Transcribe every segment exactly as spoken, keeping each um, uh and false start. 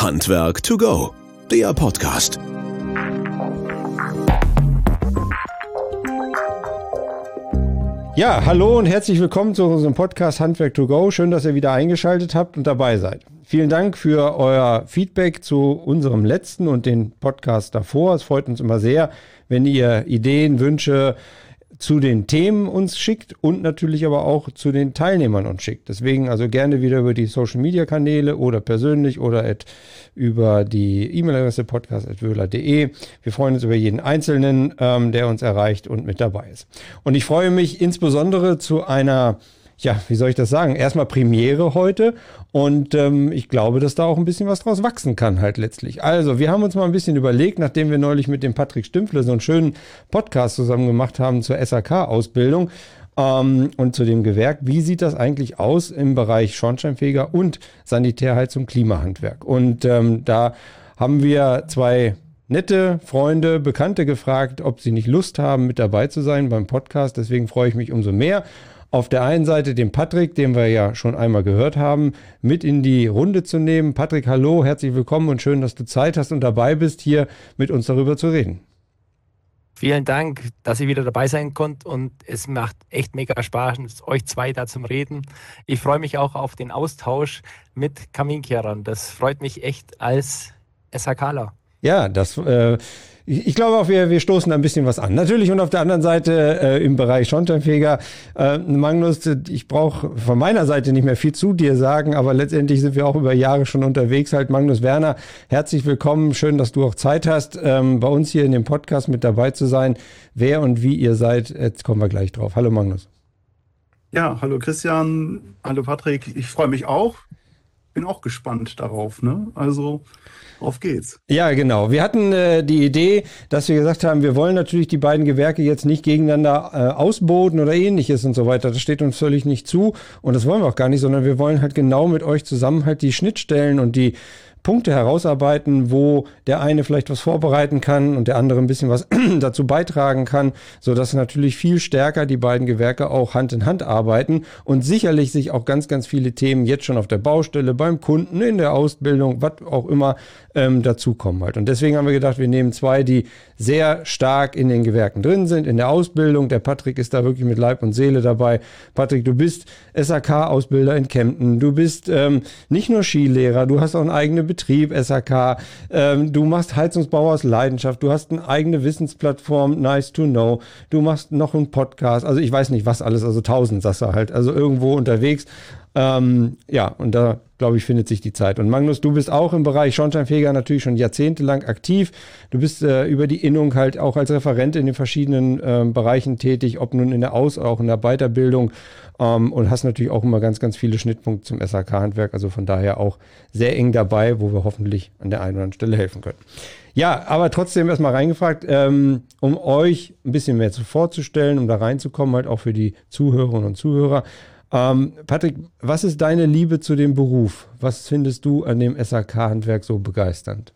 Handwerk to go, der Podcast. Ja, hallo und herzlich willkommen zu unserem Podcast Handwerk to go. Schön, dass ihr wieder eingeschaltet habt und dabei seid. Vielen Dank für euer Feedback zu unserem letzten und den Podcast davor. Es freut uns immer sehr, wenn ihr Ideen, Wünsche zu den Themen uns schickt und natürlich aber auch zu den Teilnehmern uns schickt. Deswegen also gerne wieder über die Social-Media-Kanäle oder persönlich oder at, über die E-Mail-Adresse podcast at wöhler punkt de. Wir freuen uns über jeden Einzelnen, ähm, der uns erreicht und mit dabei ist. Und ich freue mich insbesondere zu einer, ja, wie soll ich das sagen? Erstmal Premiere heute und ähm, ich glaube, dass da auch ein bisschen was draus wachsen kann halt letztlich. Also, wir haben uns mal ein bisschen überlegt, nachdem wir neulich mit dem Patrick Stümpfle so einen schönen Podcast zusammen gemacht haben zur S A K-Ausbildung ähm, und zu dem Gewerk, wie sieht das eigentlich aus im Bereich Schornsteinfeger und Sanitärheizung, Klimahandwerk? Und ähm, da haben wir zwei nette Freunde, Bekannte gefragt, ob sie nicht Lust haben, mit dabei zu sein beim Podcast. Deswegen freue ich mich umso mehr, auf der einen Seite den Patrick, den wir ja schon einmal gehört haben, mit in die Runde zu nehmen. Patrick, hallo, herzlich willkommen und schön, dass du Zeit hast und dabei bist, hier mit uns darüber zu reden. Vielen Dank, dass ihr wieder dabei sein konnte und es macht echt mega Spaß, euch zwei da zum Reden. Ich freue mich auch auf den Austausch mit Kaminkehrern. Das freut mich echt als SHKler. Ja, das äh, ich glaube auch, wir, wir stoßen da ein bisschen was an. Natürlich und auf der anderen Seite äh, im Bereich Schornsteinfeger, äh, Magnus, ich brauche von meiner Seite nicht mehr viel zu dir sagen, aber letztendlich sind wir auch über Jahre schon unterwegs. Halt Magnus Werner, herzlich willkommen. Schön, dass du auch Zeit hast, ähm, bei uns hier in dem Podcast mit dabei zu sein. Wer und wie ihr seid, jetzt kommen wir gleich drauf. Hallo Magnus. Ja, hallo Christian, hallo Patrick. Ich freue mich auch. Bin auch gespannt darauf, ne? Also auf geht's. Ja, genau. Wir hatten äh, die Idee, dass wir gesagt haben, wir wollen natürlich die beiden Gewerke jetzt nicht gegeneinander äh, ausboten oder ähnliches und so weiter. Das steht uns völlig nicht zu und das wollen wir auch gar nicht, sondern wir wollen halt genau mit euch zusammen halt die Schnittstellen und die Punkte herausarbeiten, wo der eine vielleicht was vorbereiten kann und der andere ein bisschen was dazu beitragen kann, sodass natürlich viel stärker die beiden Gewerke auch Hand in Hand arbeiten und sicherlich sich auch ganz, ganz viele Themen jetzt schon auf der Baustelle, beim Kunden, in der Ausbildung, was auch immer ähm, dazukommen halt. Und deswegen haben wir gedacht, wir nehmen zwei, die sehr stark in den Gewerken drin sind, in der Ausbildung. Der Patrick ist da wirklich mit Leib und Seele dabei. Patrick, du bist S A K-Ausbilder in Kempten. Du bist ähm, nicht nur Skilehrer, du hast auch einen eigenen Betrieb, S A K. Ähm, du machst Heizungsbau aus Leidenschaft. Du hast eine eigene Wissensplattform, Nice to Know. Du machst noch einen Podcast. Also ich weiß nicht, was alles, also tausend sagst du halt. Also irgendwo unterwegs. Ähm, ja, und da, glaube ich, findet sich die Zeit. Und Magnus, du bist auch im Bereich Schornsteinfeger natürlich schon jahrzehntelang aktiv. Du bist äh, über die Innung halt auch als Referent in den verschiedenen äh, Bereichen tätig, ob nun in der Aus-, auch in der Weiterbildung ähm, und hast natürlich auch immer ganz, ganz viele Schnittpunkte zum S H K-Handwerk. Also von daher auch sehr eng dabei, wo wir hoffentlich an der einen oder anderen Stelle helfen können. Ja, aber trotzdem erstmal reingefragt, ähm, um euch ein bisschen mehr vorzustellen, um da reinzukommen, halt auch für die Zuhörerinnen und Zuhörer. Ähm, Patrick, was ist deine Liebe zu dem Beruf? Was findest du an dem S H K-Handwerk so begeisternd?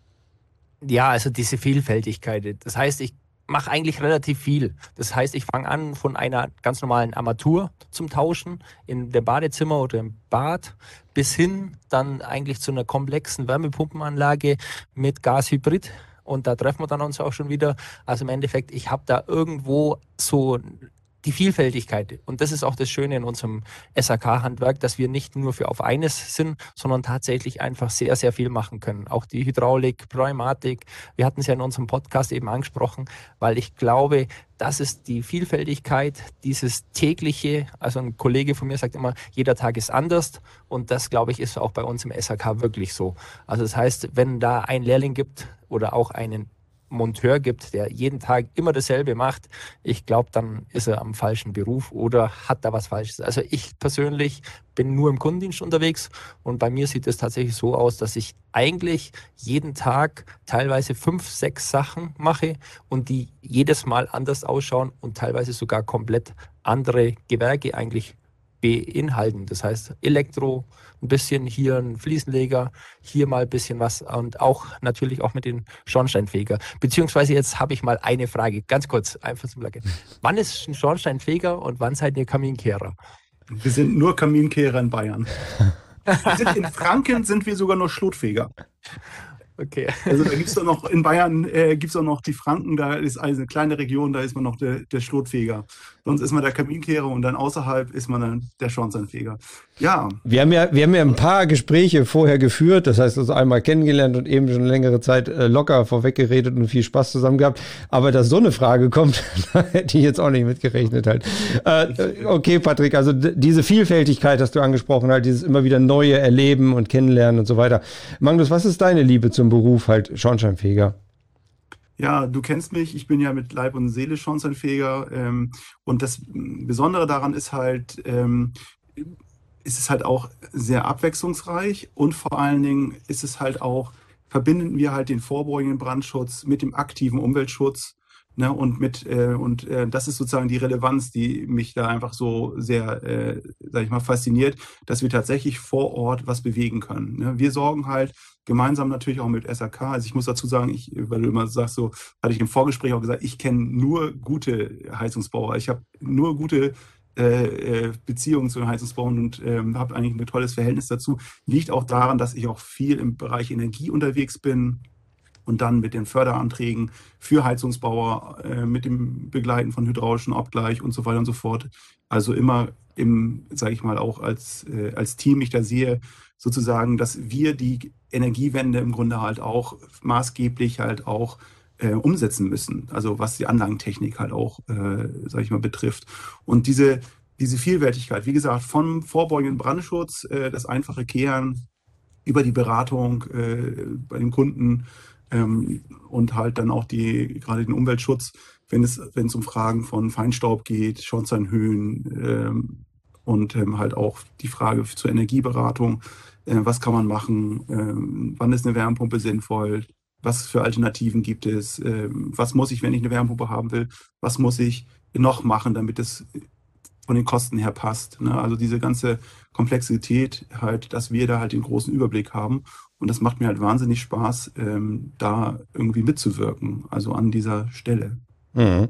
Ja, also diese Vielfältigkeit. Das heißt, ich mache eigentlich relativ viel. Das heißt, ich fange an von einer ganz normalen Armatur zum Tauschen in dem Badezimmer oder im Bad bis hin dann eigentlich zu einer komplexen Wärmepumpenanlage mit Gashybrid. Und da treffen wir dann uns auch schon wieder. Also im Endeffekt, ich habe da irgendwo so die Vielfältigkeit. Und das ist auch das Schöne in unserem S H K-Handwerk, dass wir nicht nur für auf eines sind, sondern tatsächlich einfach sehr, sehr viel machen können. Auch die Hydraulik, Pneumatik, wir hatten es ja in unserem Podcast eben angesprochen, weil ich glaube, das ist die Vielfältigkeit, dieses tägliche, also ein Kollege von mir sagt immer, jeder Tag ist anders und das, glaube ich, ist auch bei uns im S H K wirklich so. Also das heißt, wenn da ein Lehrling gibt oder auch einen Monteur gibt, der jeden Tag immer dasselbe macht, ich glaube, dann ist er am falschen Beruf oder hat da was Falsches. Also ich persönlich bin nur im Kundendienst unterwegs und bei mir sieht es tatsächlich so aus, dass ich eigentlich jeden Tag teilweise fünf, sechs Sachen mache und die jedes Mal anders ausschauen und teilweise sogar komplett andere Gewerke eigentlich beinhalten. Das heißt Elektro, ein bisschen hier ein Fliesenleger, hier mal ein bisschen was und auch natürlich auch mit den Schornsteinfeger. Beziehungsweise jetzt habe ich mal eine Frage, ganz kurz, einfach zum Lacken. Wann ist ein Schornsteinfeger und wann seid ihr Kaminkehrer? Wir sind nur Kaminkehrer in Bayern. Wir sind in Franken sind wir sogar nur Schlotfeger. Okay. Also da gibt es doch noch, in Bayern äh, gibt es auch noch die Franken, da ist eine kleine Region, da ist man noch der, der Schlotfeger. Sonst ist man der Kaminkehrer und dann außerhalb ist man dann der Schornsteinfeger. Ja. Wir haben ja, wir haben ja ein paar Gespräche vorher geführt, das heißt also einmal kennengelernt und eben schon längere Zeit äh, locker vorweg geredet und viel Spaß zusammen gehabt. Aber dass so eine Frage kommt, da hätte ich jetzt auch nicht mitgerechnet halt. Äh, okay, Patrick, also d- diese Vielfältigkeit hast du angesprochen, halt dieses immer wieder neue Erleben und Kennenlernen und so weiter. Magnus, was ist deine Liebe zum Beruf halt Schornsteinfeger? Ja, du kennst mich, ich bin ja mit Leib und Seele Schornsteinfeger. Ähm, und das Besondere daran ist halt, ähm, ist es halt auch sehr abwechslungsreich und vor allen Dingen ist es halt auch, verbinden wir halt den vorbeugenden Brandschutz mit dem aktiven Umweltschutz. Ne, und mit äh, und äh, das ist sozusagen die Relevanz, die mich da einfach so sehr, äh, sag ich mal, fasziniert, dass wir tatsächlich vor Ort was bewegen können. Ne? Wir sorgen halt gemeinsam natürlich auch mit S A K. Also ich muss dazu sagen, ich, weil du immer sagst, so hatte ich im Vorgespräch auch gesagt, ich kenne nur gute Heizungsbauer. Ich habe nur gute äh, Beziehungen zu den Heizungsbauern und ähm, habe eigentlich ein tolles Verhältnis dazu. Liegt auch daran, dass ich auch viel im Bereich Energie unterwegs bin. Und dann mit den Förderanträgen für Heizungsbauer, äh, mit dem Begleiten von hydraulischem Abgleich und so weiter und so fort. Also immer im, sage ich mal, auch als, äh, als Team ich da sehe, sozusagen, dass wir die Energiewende im Grunde halt auch maßgeblich halt auch äh, umsetzen müssen. Also was die Anlagentechnik halt auch, äh, sage ich mal, betrifft. Und diese, diese Vielfältigkeit, wie gesagt, vom vorbeugenden Brandschutz, äh, das einfache Kehren, über die Beratung äh, bei den Kunden, Ähm, und halt dann auch die, gerade den Umweltschutz, wenn es, wenn es um Fragen von Feinstaub geht, Schornsteinhöhen ähm, und ähm, halt auch die Frage zur Energieberatung, äh, was kann man machen, ähm, wann ist eine Wärmepumpe sinnvoll, was für Alternativen gibt es, ähm, was muss ich, wenn ich eine Wärmepumpe haben will, was muss ich noch machen, damit es von den Kosten her passt. Ne? Also diese ganze Komplexität halt, dass wir da halt den großen Überblick haben. Und das macht mir halt wahnsinnig Spaß, ähm, da irgendwie mitzuwirken, also an dieser Stelle. Mhm.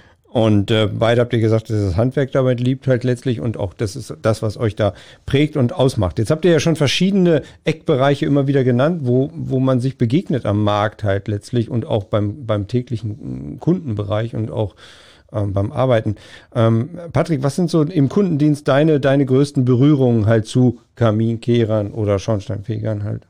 Und äh, beide habt ihr gesagt, dass das Handwerk dabei liebt halt letztlich und auch das ist das, was euch da prägt und ausmacht. Jetzt habt ihr ja schon verschiedene Eckbereiche immer wieder genannt, wo, wo man sich begegnet am Markt halt letztlich und auch beim, beim täglichen Kundenbereich und auch ähm, beim Arbeiten. Ähm, Patrick, was sind so im Kundendienst deine, deine größten Berührungen halt zu Kaminkehrern oder Schornsteinfegern halt?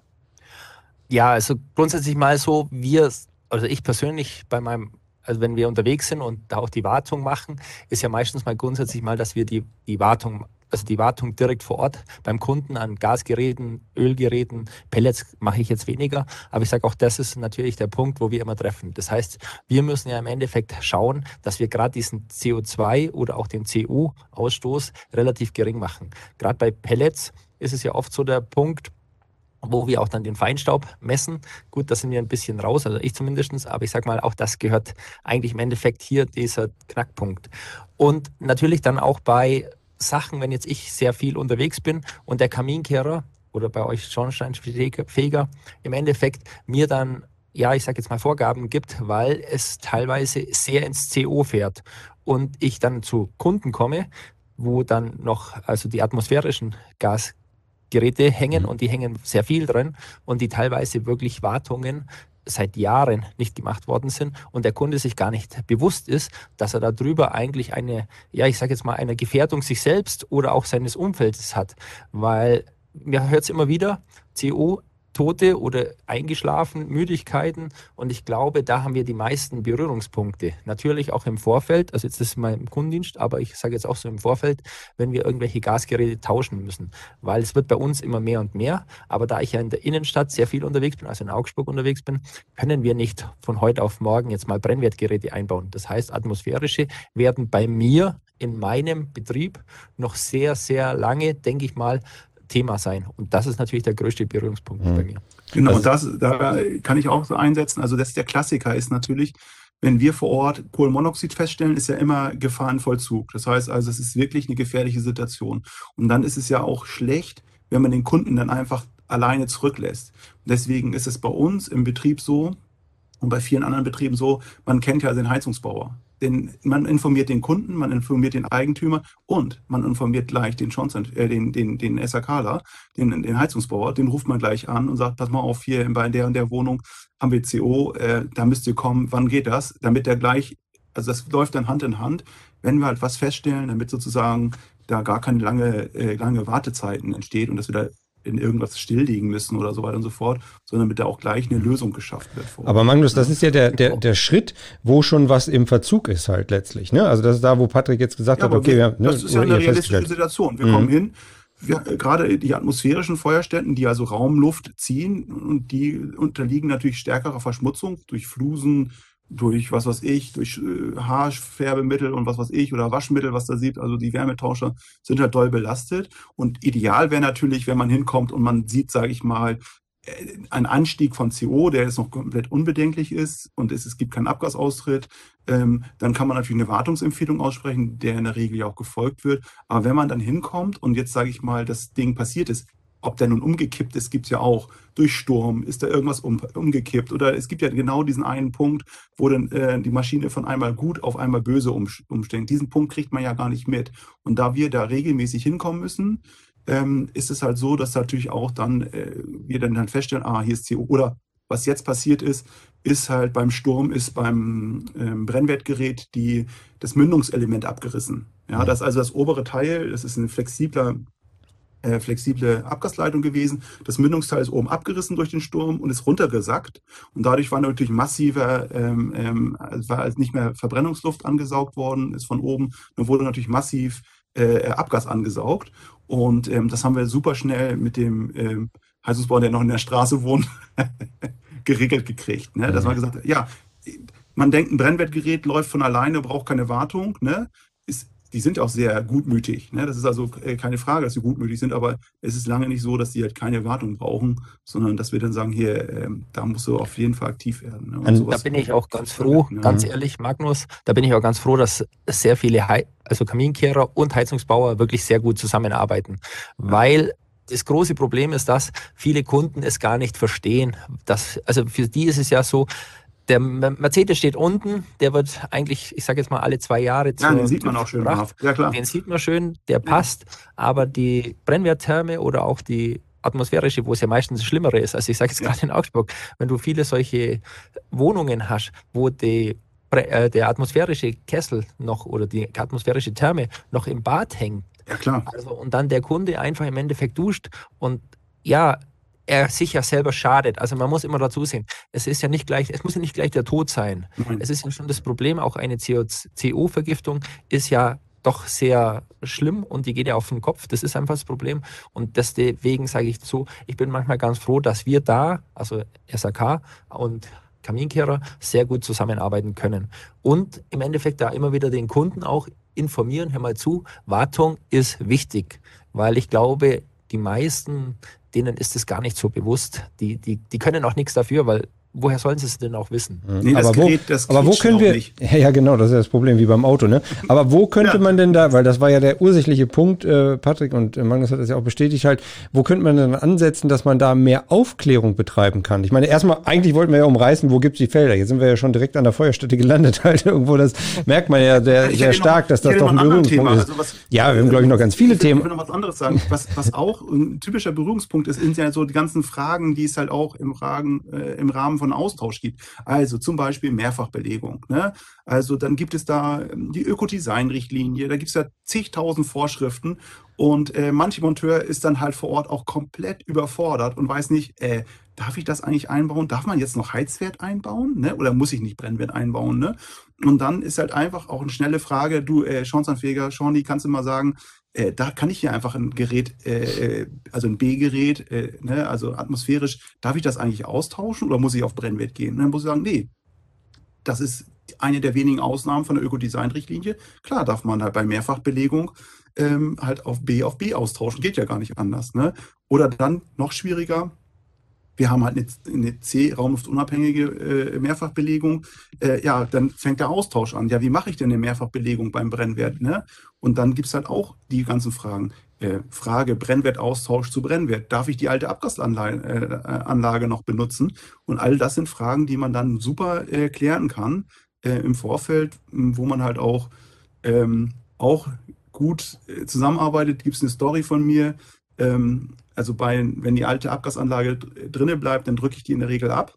Ja, also grundsätzlich mal so, wir, also ich persönlich bei meinem, also wenn wir unterwegs sind und da auch die Wartung machen, ist ja meistens mal grundsätzlich mal, dass wir die, die Wartung, also die Wartung direkt vor Ort beim Kunden an Gasgeräten, Ölgeräten, Pellets mache ich jetzt weniger, aber ich sage auch, das ist natürlich der Punkt, wo wir immer treffen. Das heißt, wir müssen ja im Endeffekt schauen, dass wir gerade diesen C O zwei oder auch den C O-Ausstoß relativ gering machen. Gerade bei Pellets ist es ja oft so der Punkt, wo wir auch dann den Feinstaub messen. Gut, da sind wir ein bisschen raus, also ich zumindest, aber ich sag mal, auch das gehört eigentlich im Endeffekt hier dieser Knackpunkt. Und natürlich dann auch bei Sachen, wenn jetzt ich sehr viel unterwegs bin und der Kaminkehrer oder bei euch Schornsteinfeger im Endeffekt mir dann, ja, ich sag jetzt mal Vorgaben gibt, weil es teilweise sehr ins C O fährt und ich dann zu Kunden komme, wo dann noch also die atmosphärischen Gas Geräte hängen und die hängen sehr viel drin und die teilweise wirklich Wartungen seit Jahren nicht gemacht worden sind und der Kunde sich gar nicht bewusst ist, dass er darüber eigentlich eine, ja ich sage jetzt mal, eine Gefährdung sich selbst oder auch seines Umfeldes hat, weil man hört es immer wieder, C O, Tote oder eingeschlafen, Müdigkeiten und ich glaube, da haben wir die meisten Berührungspunkte. Natürlich auch im Vorfeld, also jetzt ist es mal im Kundendienst, aber ich sage jetzt auch so im Vorfeld, wenn wir irgendwelche Gasgeräte tauschen müssen, weil es wird bei uns immer mehr und mehr, aber da ich ja in der Innenstadt sehr viel unterwegs bin, also in Augsburg unterwegs bin, können wir nicht von heute auf morgen jetzt mal Brennwertgeräte einbauen. Das heißt, atmosphärische werden bei mir in meinem Betrieb noch sehr, sehr lange, denke ich mal, Thema sein. Und das ist natürlich der größte Berührungspunkt mhm. bei mir. Genau, also, das, da kann ich auch so einsetzen. Also das ist der Klassiker ist natürlich, wenn wir vor Ort Kohlenmonoxid feststellen, ist ja immer Gefahr in Vollzug. Das heißt also, es ist wirklich eine gefährliche Situation. Und dann ist es ja auch schlecht, wenn man den Kunden dann einfach alleine zurücklässt. Deswegen ist es bei uns im Betrieb so und bei vielen anderen Betrieben so, man kennt ja den Heizungsbauer. den, man informiert den Kunden, man informiert den Eigentümer und man informiert gleich den Johnson, äh, den, den, den SAKler, den, den Heizungsbauer, den ruft man gleich an und sagt, pass mal auf, hier bei der und der Wohnung haben wir C O, äh, da müsst ihr kommen, wann geht das? Damit der gleich, also das läuft dann Hand in Hand, wenn wir halt was feststellen, damit sozusagen da gar keine lange, äh, lange Wartezeiten entsteht und dass wir da in irgendwas stilllegen müssen oder so weiter und so fort, sondern damit da auch gleich eine Lösung geschafft wird. Aber Magnus, das ist ja der, der, der Schritt, wo schon was im Verzug ist halt letztlich. Ne? Also das ist da, wo Patrick jetzt gesagt ja, hat, okay, wir, ne, das ist ja eine realistische Situation. Wir mhm. kommen hin, wir, gerade die atmosphärischen Feuerstätten, die also Raumluft ziehen, und die unterliegen natürlich stärkerer Verschmutzung durch Flusen, durch was weiß ich, durch äh, Haarfärbemittel und was weiß ich oder Waschmittel, was da sieht. Also die Wärmetauscher sind halt doll belastet. Und ideal wäre natürlich, wenn man hinkommt und man sieht, sage ich mal, äh, einen Anstieg von C O, der jetzt noch komplett unbedenklich ist und es, es gibt keinen Abgasaustritt. Ähm, dann kann man natürlich eine Wartungsempfehlung aussprechen, der in der Regel ja auch gefolgt wird. Aber wenn man dann hinkommt und jetzt, sage ich mal, das Ding passiert ist, ob der nun umgekippt ist, gibt es ja auch. Durch Sturm ist da irgendwas um, umgekippt. Oder es gibt ja genau diesen einen Punkt, wo dann äh, die Maschine von einmal gut auf einmal böse um, umstellt. Diesen Punkt kriegt man ja gar nicht mit. Und da wir da regelmäßig hinkommen müssen, ähm, ist es halt so, dass natürlich auch dann äh, wir dann, dann feststellen, ah, hier ist C O. Oder was jetzt passiert ist, ist halt beim Sturm, ist beim ähm, Brennwertgerät die, das Mündungselement abgerissen. Ja, das ist also das obere Teil, das ist ein flexibler flexible Abgasleitung gewesen. Das Mündungsteil ist oben abgerissen durch den Sturm und ist runtergesackt. Und dadurch war natürlich massiver, ähm, ähm, war also nicht mehr Verbrennungsluft angesaugt worden, ist von oben. Dann wurde natürlich massiv äh, Abgas angesaugt. Und ähm, das haben wir super schnell mit dem ähm, Heizungsbauer, der noch in der Straße wohnt, geregelt gekriegt. Ne? Dass man gesagt hat, ja, man denkt, ein Brennwertgerät läuft von alleine, braucht keine Wartung. Ne? Ist Die sind auch sehr gutmütig. Ne? Das ist also keine Frage, dass sie gutmütig sind, aber es ist lange nicht so, dass die halt keine Wartung brauchen, sondern dass wir dann sagen, hier, ähm, da musst du auf jeden Fall aktiv werden. Ne? Und da bin ich auch ganz froh, ja. ganz ehrlich, Magnus, da bin ich auch ganz froh, dass sehr viele He- also Kaminkehrer und Heizungsbauer wirklich sehr gut zusammenarbeiten, ja. Weil das große Problem ist, dass viele Kunden es gar nicht verstehen. Dass, also für die ist es ja so, der Mercedes steht unten, der wird eigentlich, ich sage jetzt mal, alle zwei Jahre zur Ja, den sieht man auch schön drauf. Ja, klar. Den sieht man schön, der passt, ja. Aber die Brennwerttherme oder auch die atmosphärische, wo es ja meistens das Schlimmere ist, also ich sage jetzt ja. gerade in Augsburg, wenn du viele solche Wohnungen hast, wo die, äh, der atmosphärische Kessel noch oder die atmosphärische Therme noch im Bad hängt, ja, klar. Also, und dann der Kunde einfach im Endeffekt duscht und ja, er sich ja selber schadet. Also man muss immer dazu sehen, es ist ja nicht gleich, es muss ja nicht gleich der Tod sein. Nein. Es ist ja schon das Problem, auch eine C O-Vergiftung ist ja doch sehr schlimm und die geht ja auf den Kopf. Das ist einfach das Problem. Und deswegen sage ich so, ich bin manchmal ganz froh, dass wir da, also S A K und Kaminkehrer, sehr gut zusammenarbeiten können. Und im Endeffekt da immer wieder den Kunden auch informieren, hör mal zu, Wartung ist wichtig, weil ich glaube, die meisten, denen ist es gar nicht so bewusst. Die, die, die können auch nichts dafür, weil woher sollen sie es denn auch wissen? Nee, das aber, Gerät, wo, das aber wo können wir, nicht. Ja genau, das ist das Problem wie beim Auto, ne? Aber wo könnte ja. man denn da, weil das war ja der ursächliche Punkt, äh, Patrick und äh, Magnus hat das ja auch bestätigt halt, wo könnte man denn ansetzen, dass man da mehr Aufklärung betreiben kann? Ich meine, erstmal, eigentlich wollten wir ja umreißen, wo gibt's die Felder? Jetzt sind wir ja schon direkt an der Feuerstätte gelandet halt irgendwo, das merkt man ja sehr, sehr stark, noch, dass das doch ein Berührungspunkt ist. Also was, ja, wir haben glaube ich noch ganz viele ich Themen. Ich will noch was anderes sagen, was, was auch ein typischer Berührungspunkt ist, sind ja so die ganzen Fragen, die es halt auch im, Ragen, äh, im Rahmen von Austausch gibt. Also zum Beispiel Mehrfachbelegung. Ne? Also dann gibt es da die Ökodesign-Richtlinie, da gibt es ja zigtausend Vorschriften und äh, manch Monteur ist dann halt vor Ort auch komplett überfordert und weiß nicht, äh, darf ich das eigentlich einbauen? Darf man jetzt noch Heizwert einbauen? Ne? Oder muss ich nicht Brennwert einbauen? Ne? Und dann ist halt einfach auch eine schnelle Frage, du äh, Schornsteinfeger, Schorni, kannst du mal sagen, Äh, da kann ich hier einfach ein Gerät, äh, also ein B-Gerät, äh, ne, also atmosphärisch, darf ich das eigentlich austauschen oder muss ich auf Brennwert gehen? Und dann muss ich sagen, nee, das ist eine der wenigen Ausnahmen von der Ökodesign-Richtlinie. Klar darf man halt bei Mehrfachbelegung ähm, halt auf B auf B austauschen, geht ja gar nicht anders. Ne? Oder dann noch schwieriger, wir haben halt eine, eine C-raumluftunabhängige äh, Mehrfachbelegung. Äh, ja, dann fängt der Austausch an. Ja, wie mache ich denn eine Mehrfachbelegung beim Brennwert? Ne? Und dann gibt es halt auch die ganzen Fragen. Äh, Frage Brennwertaustausch zu Brennwert. Darf ich die alte Abgasanlage äh, Anlage noch benutzen? Und all das sind Fragen, die man dann super äh, klären kann. äh, im Vorfeld, wo man halt auch, ähm, auch gut äh, zusammenarbeitet. Gibt es eine Story von mir. Ähm, also bei, wenn die alte Abgasanlage drinnen bleibt, dann drücke ich die in der Regel ab,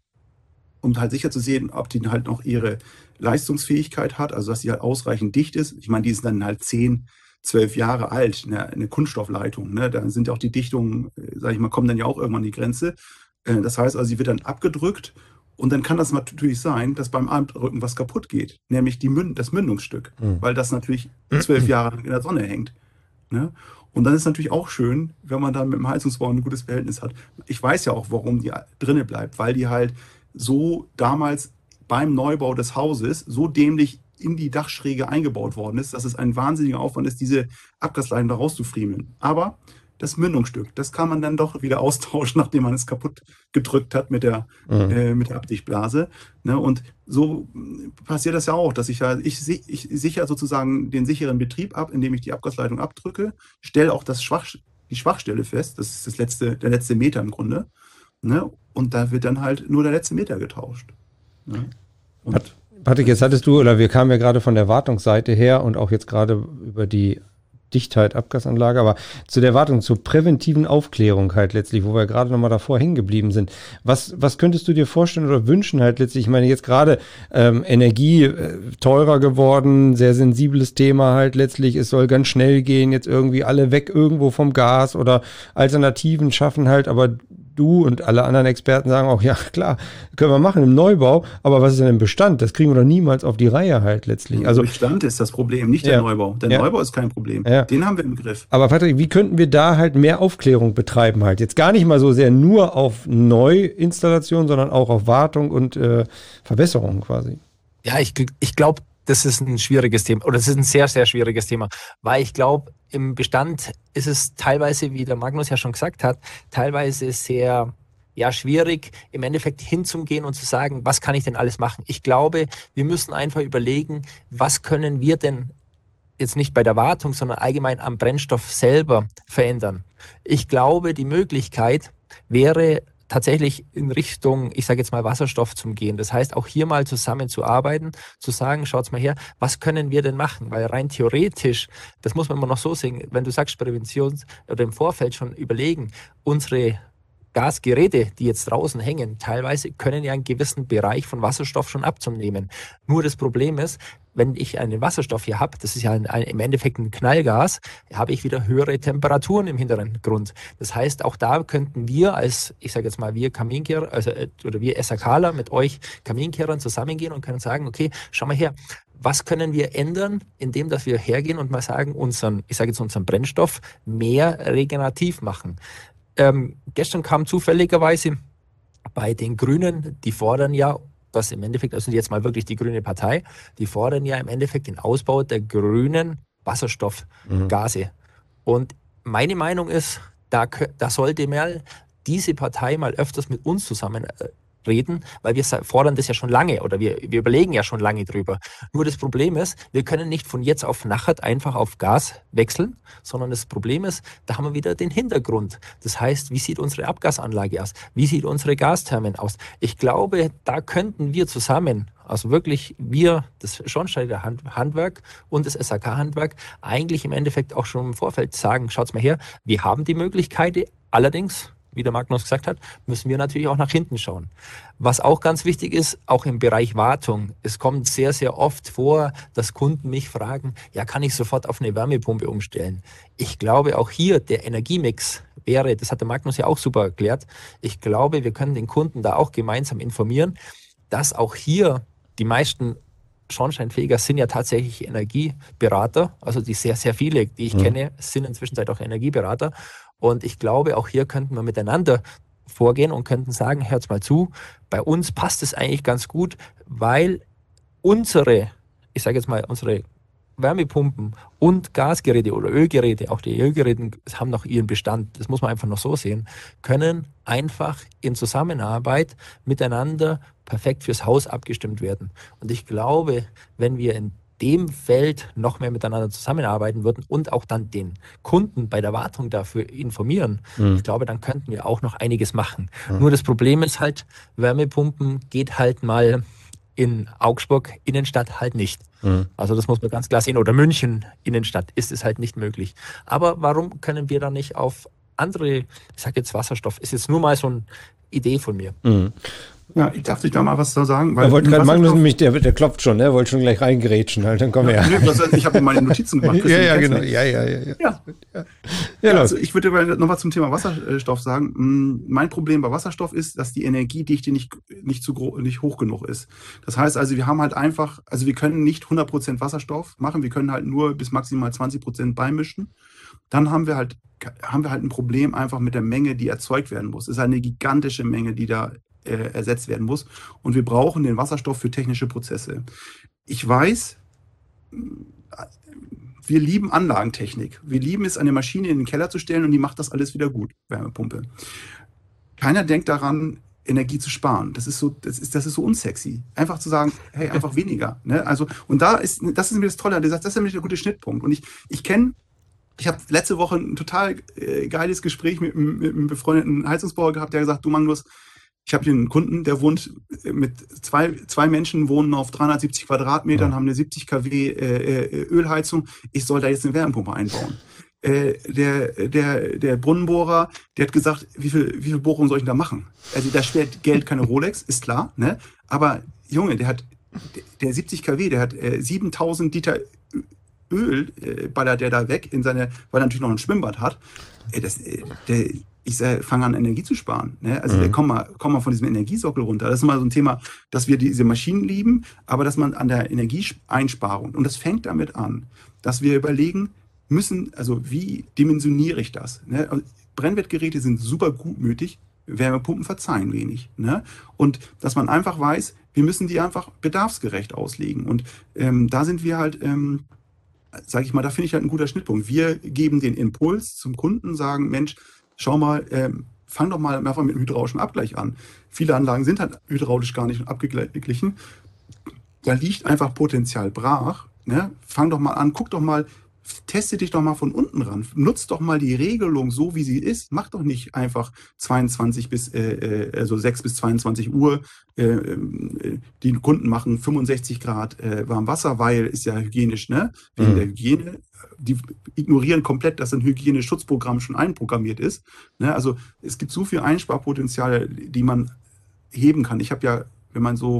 um halt sicher zu sehen, ob die halt noch ihre Leistungsfähigkeit hat, also dass sie halt ausreichend dicht ist. Ich meine, die ist dann halt zehn, zwölf Jahre alt, eine, eine Kunststoffleitung. Ne? Da sind ja auch die Dichtungen, sage ich mal, kommen dann ja auch irgendwann an die Grenze. Äh, das heißt also, sie wird dann abgedrückt und dann kann das natürlich sein, dass beim Abdrücken was kaputt geht, nämlich die Münd das Mündungsstück, mhm. weil das natürlich zwölf Jahre in der Sonne hängt. Ne? Und dann ist natürlich auch schön, wenn man dann mit dem Heizungsbau ein gutes Verhältnis hat. Ich weiß ja auch, warum die drinnen bleibt, weil die halt so damals beim Neubau des Hauses so dämlich in die Dachschräge eingebaut worden ist, dass es ein wahnsinniger Aufwand ist, diese Abgasleiten da rauszufriemeln. Aber das Mündungsstück, das kann man dann doch wieder austauschen, nachdem man es kaputt gedrückt hat mit der, mhm. äh, mit der Abdichtblase. Ne? Und so passiert das ja auch, dass ich ja, ich, ich sichere sozusagen den sicheren Betrieb ab, indem ich die Abgasleitung abdrücke, stelle auch das Schwach, die Schwachstelle fest, das ist das letzte, der letzte Meter im Grunde. Ne? Und da wird dann halt nur der letzte Meter getauscht. Ne? Pat Patrick, jetzt hattest du, oder wir kamen ja gerade von der Wartungsseite her und auch jetzt gerade über die Dichtheit, Abgasanlage, aber zu der Wartung, zur präventiven Aufklärung halt letztlich, wo wir gerade nochmal davor hängen geblieben sind. Was, was könntest du dir vorstellen oder wünschen halt letztlich? Ich meine, jetzt gerade ähm, Energie äh, teurer geworden, sehr sensibles Thema halt letztlich. Es soll ganz schnell gehen, jetzt irgendwie alle weg irgendwo vom Gas oder Alternativen schaffen halt, aber du und alle anderen Experten sagen auch, ja klar, können wir machen im Neubau, aber was ist denn im Bestand? Das kriegen wir doch niemals auf die Reihe halt letztlich. Also Bestand ist das Problem, nicht der ja. Neubau. Der ja. Neubau ist kein Problem. Ja. Den haben wir im Griff. Aber Patrick, wie könnten wir da halt mehr Aufklärung betreiben halt? Jetzt gar nicht mal so sehr nur auf Neuinstallation, sondern auch auf Wartung und äh, Verbesserung quasi. Ja, ich, ich glaube, das ist ein schwieriges Thema, oder das ist ein sehr, sehr schwieriges Thema, weil ich glaube, im Bestand ist es teilweise, wie der Magnus ja schon gesagt hat, teilweise sehr ja, schwierig, im Endeffekt hinzugehen und zu sagen, was kann ich denn alles machen? Ich glaube, wir müssen einfach überlegen, was können wir denn jetzt nicht bei der Wartung, sondern allgemein am Brennstoff selber verändern. Ich glaube, die Möglichkeit wäre, tatsächlich in Richtung, ich sage jetzt mal, Wasserstoff zu gehen. Das heißt, auch hier mal zusammenzuarbeiten, zu sagen, schaut's mal her, was können wir denn machen? Weil rein theoretisch, das muss man immer noch so sehen, wenn du sagst Prävention oder im Vorfeld schon überlegen, unsere Gasgeräte, die jetzt draußen hängen, teilweise können ja einen gewissen Bereich von Wasserstoff schon abzunehmen. Nur das Problem ist, wenn ich einen Wasserstoff hier habe, das ist ja ein, ein, im Endeffekt ein Knallgas, habe ich wieder höhere Temperaturen im Hintergrund. Das heißt, auch da könnten wir als, ich sage jetzt mal, wir Kaminkehrer, also oder wir SAKler mit euch Kaminkehrern zusammengehen und können sagen, okay, schau mal her, was können wir ändern, indem dass wir hergehen und mal sagen, unseren, ich sage jetzt unseren Brennstoff mehr regenerativ machen. Ähm, gestern kam zufälligerweise bei den Grünen, die fordern ja, was im Endeffekt, also jetzt mal wirklich die grüne Partei, die fordern ja im Endeffekt den Ausbau der grünen Wasserstoffgase. Mhm. Und meine Meinung ist, da, da sollte mal diese Partei mal öfters mit uns zusammen reden, weil wir fordern das ja schon lange oder wir, wir überlegen ja schon lange drüber. Nur das Problem ist, wir können nicht von jetzt auf nachher einfach auf Gas wechseln, sondern das Problem ist, da haben wir wieder den Hintergrund. Das heißt, wie sieht unsere Abgasanlage aus? Wie sieht unsere Gasthermen aus? Ich glaube, da könnten wir zusammen, also wirklich wir, das Schornsteiger Handwerk und das S A K-Handwerk, eigentlich im Endeffekt auch schon im Vorfeld sagen, schaut's mal her, wir haben die Möglichkeit, allerdings, wie der Magnus gesagt hat, müssen wir natürlich auch nach hinten schauen. Was auch ganz wichtig ist, auch im Bereich Wartung. Es kommt sehr, sehr oft vor, dass Kunden mich fragen, ja, kann ich sofort auf eine Wärmepumpe umstellen? Ich glaube, auch hier der Energiemix wäre, das hat der Magnus ja auch super erklärt, ich glaube, wir können den Kunden da auch gemeinsam informieren, dass auch hier die meisten Schornsteinfeger sind ja tatsächlich Energieberater, also die sehr, sehr viele, die ich mhm. kenne, sind inzwischen auch Energieberater. Und ich glaube, auch hier könnten wir miteinander vorgehen und könnten sagen, hört's mal zu, bei uns passt es eigentlich ganz gut, weil unsere, ich sage jetzt mal, unsere Wärmepumpen und Gasgeräte oder Ölgeräte, auch die Ölgeräte haben noch ihren Bestand, das muss man einfach noch so sehen, können einfach in Zusammenarbeit miteinander perfekt fürs Haus abgestimmt werden. Und ich glaube, wenn wir in dem Feld noch mehr miteinander zusammenarbeiten würden und auch dann den Kunden bei der Wartung dafür informieren, mhm. ich glaube, dann könnten wir auch noch einiges machen. Mhm. Nur das Problem ist halt, Wärmepumpen geht halt mal In Augsburg Innenstadt halt nicht. Mhm. Also das muss man ganz klar sehen. Oder München Innenstadt ist es halt nicht möglich. Aber warum können wir dann nicht auf andere, ich sage jetzt Wasserstoff, ist jetzt nur mal so eine Idee von mir. Mhm. Ja, ich darf dich da mal was da sagen. Weil er wollte gerade Magnus nämlich, der, der klopft schon, der wollte schon gleich reingrätschen, halt, dann kommen ja, wir ja. Nee, ich habe meine Notizen gemacht. ja, ja, genau. Ja, ja, ja, ja. ja. ja. ja also ich würde noch mal zum Thema Wasserstoff sagen. Mein Problem bei Wasserstoff ist, dass die Energiedichte nicht, nicht, zu gro- nicht hoch genug ist. Das heißt also, wir haben halt einfach, also wir können nicht hundert Prozent Wasserstoff machen, wir können halt nur bis maximal zwanzig Prozent beimischen. Dann haben wir halt, haben wir halt ein Problem einfach mit der Menge, die erzeugt werden muss. Es ist eine gigantische Menge, die da ersetzt werden muss. Und wir brauchen den Wasserstoff für technische Prozesse. Ich weiß, wir lieben Anlagentechnik. Wir lieben es, eine Maschine in den Keller zu stellen und die macht das alles wieder gut, Wärmepumpe. Keiner denkt daran, Energie zu sparen. Das ist so, das ist, das ist so unsexy. Einfach zu sagen, hey, einfach weniger. Ne? Also, und da ist, das ist mir das Tolle. Das ist nämlich der gute Schnittpunkt. Und ich, ich kenne Ich habe letzte Woche ein total äh, geiles Gespräch mit, mit einem befreundeten Heizungsbauer gehabt, der gesagt, du Magnus, ich habe hier einen Kunden, der wohnt mit zwei, zwei Menschen, wohnen auf dreihundertsiebzig Quadratmetern, ja. haben eine siebzig Kilowatt äh, Ölheizung. Ich soll da jetzt eine Wärmepumpe einbauen. Äh, der, der, der Brunnenbohrer, der hat gesagt, wie viel, wie viel Bohrungen soll ich denn da machen? Also da spart Geld keine Rolex, ist klar, ne? Aber Junge, der hat, der siebzig Kilowatt, der hat äh, siebentausend Liter Öl, äh, ballert der da weg in seine, weil er natürlich noch ein Schwimmbad hat. Äh, das, äh, der, ich äh, fange an, Energie zu sparen. Ne? Also mhm. der, komm, mal, komm mal von diesem Energiesockel runter. Das ist mal so ein Thema, dass wir diese Maschinen lieben, aber dass man an der Energieeinsparung, und das fängt damit an, dass wir überlegen müssen, also wie dimensioniere ich das? Ne? Brennwertgeräte sind super gutmütig, Wärmepumpen verzeihen wenig. Ne? Und dass man einfach weiß, wir müssen die einfach bedarfsgerecht auslegen. Und ähm, da sind wir halt... Ähm, sage ich mal, da finde ich halt ein guter Schnittpunkt. Wir geben den Impuls zum Kunden, sagen, Mensch, schau mal, ähm, fang doch mal einfach mit einem hydraulischen Abgleich an. Viele Anlagen sind halt hydraulisch gar nicht abgeglichen. Da liegt einfach Potenzial brach. Ne? Fang doch mal an, guck doch mal, teste dich doch mal von unten ran. Nutz doch mal die Regelung so, wie sie ist. Mach doch nicht einfach zweiundzwanzig bis, äh, also sechs bis zweiundzwanzig Uhr. Äh, die Kunden machen fünfundsechzig Grad äh, warm Wasser, weil ist ja hygienisch, ne? Wegen mhm. der Hygiene. Die ignorieren komplett, dass ein Hygieneschutzprogramm schon einprogrammiert ist. Ne? Also es gibt so viel Einsparpotenziale, die man heben kann. Ich habe ja, wenn man so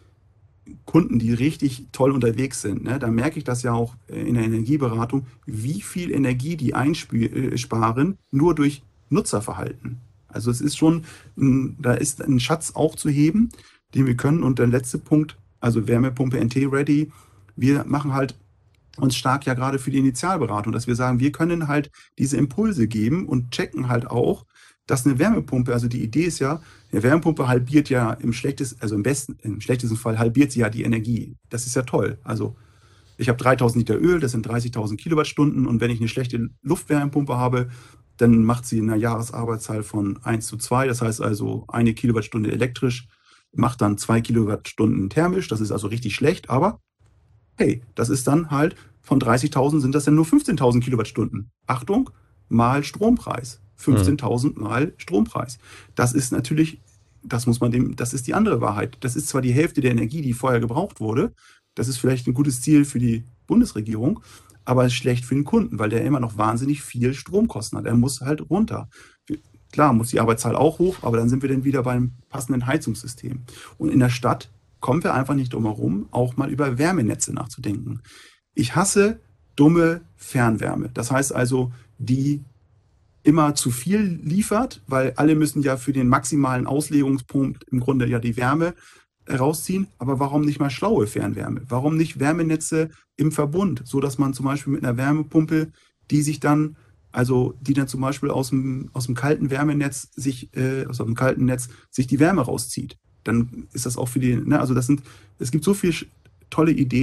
Kunden, die richtig toll unterwegs sind, ne, da merke ich das ja auch in der Energieberatung, wie viel Energie die einsparen, nur durch Nutzerverhalten. Also es ist schon, da ist ein Schatz auch zu heben, den wir können. Und der letzte Punkt, also Wärmepumpe N T-ready, wir machen halt uns stark ja gerade für die Initialberatung, dass wir sagen, wir können halt diese Impulse geben und checken halt auch, dass eine Wärmepumpe, also die Idee ist ja, eine Wärmepumpe halbiert ja im schlechtesten, also im besten, im schlechtesten Fall halbiert sie ja die Energie. Das ist ja toll. Also ich habe dreitausend Liter Öl, das sind dreißigtausend Kilowattstunden, und wenn ich eine schlechte Luftwärmepumpe habe, dann macht sie eine Jahresarbeitszahl von eins zu zwei. Das heißt also, eine Kilowattstunde elektrisch macht dann zwei Kilowattstunden thermisch. Das ist also richtig schlecht, aber hey, das ist dann halt, von dreißigtausend sind das dann nur fünfzehntausend Kilowattstunden. Achtung, mal Strompreis. fünfzehntausend mal Strompreis. Das ist natürlich, das muss man dem, das ist die andere Wahrheit. Das ist zwar die Hälfte der Energie, die vorher gebraucht wurde. Das ist vielleicht ein gutes Ziel für die Bundesregierung, aber es ist schlecht für den Kunden, weil der immer noch wahnsinnig viel Stromkosten hat. Er muss halt runter. Klar, muss die Arbeitszahl auch hoch, aber dann sind wir dann wieder beim passenden Heizungssystem. Und in der Stadt kommen wir einfach nicht drum herum, auch mal über Wärmenetze nachzudenken. Ich hasse dumme Fernwärme. Das heißt also, die immer zu viel liefert, weil alle müssen ja für den maximalen Auslegungspunkt im Grunde ja die Wärme rausziehen. Aber warum nicht mal schlaue Fernwärme? Warum nicht Wärmenetze im Verbund, so dass man zum Beispiel mit einer Wärmepumpe, die sich dann, also die dann zum Beispiel aus dem, aus dem kalten Wärmenetz sich, äh, aus dem kalten Netz sich die Wärme rauszieht. Dann ist das auch für die, ne, also das sind, es gibt so viele tolle Ideen,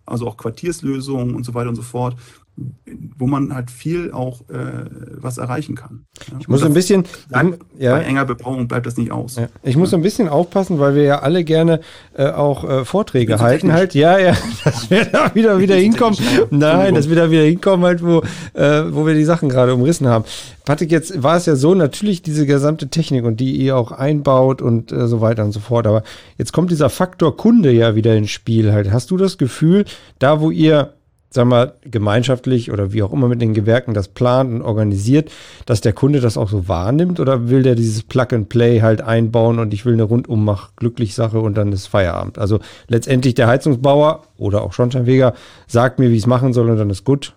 also auch Quartierslösungen und so weiter und so fort, wo man halt viel auch äh, was erreichen kann. Ja? Ich muss ein bisschen, bleibt, ja. Bei enger Bebauung bleibt das nicht aus. Ja. Ich muss ja. ein bisschen aufpassen, weil wir ja alle gerne äh, auch äh, Vorträge halten halt. Ja, ja, dass wir da wieder, wieder hinkommen. Nein, dass wir da wieder hinkommen halt, wo, äh, wo wir die Sachen gerade umrissen haben. Patrick, jetzt war es ja so, natürlich diese gesamte Technik und die ihr auch einbaut und äh, so weiter und so fort. Aber jetzt kommt dieser Faktor Kunde ja wieder ins Spiel halt. Hast du das Gefühl, da wo ihr sagen wir, gemeinschaftlich oder wie auch immer mit den Gewerken das plant und organisiert, dass der Kunde das auch so wahrnimmt oder will der dieses Plug-and-Play halt einbauen und ich will eine Rundum-Mach-Glücklich-Sache und dann ist Feierabend. Also letztendlich der Heizungsbauer oder auch Schornsteinfeger sagt mir, wie ich es machen soll und dann ist gut.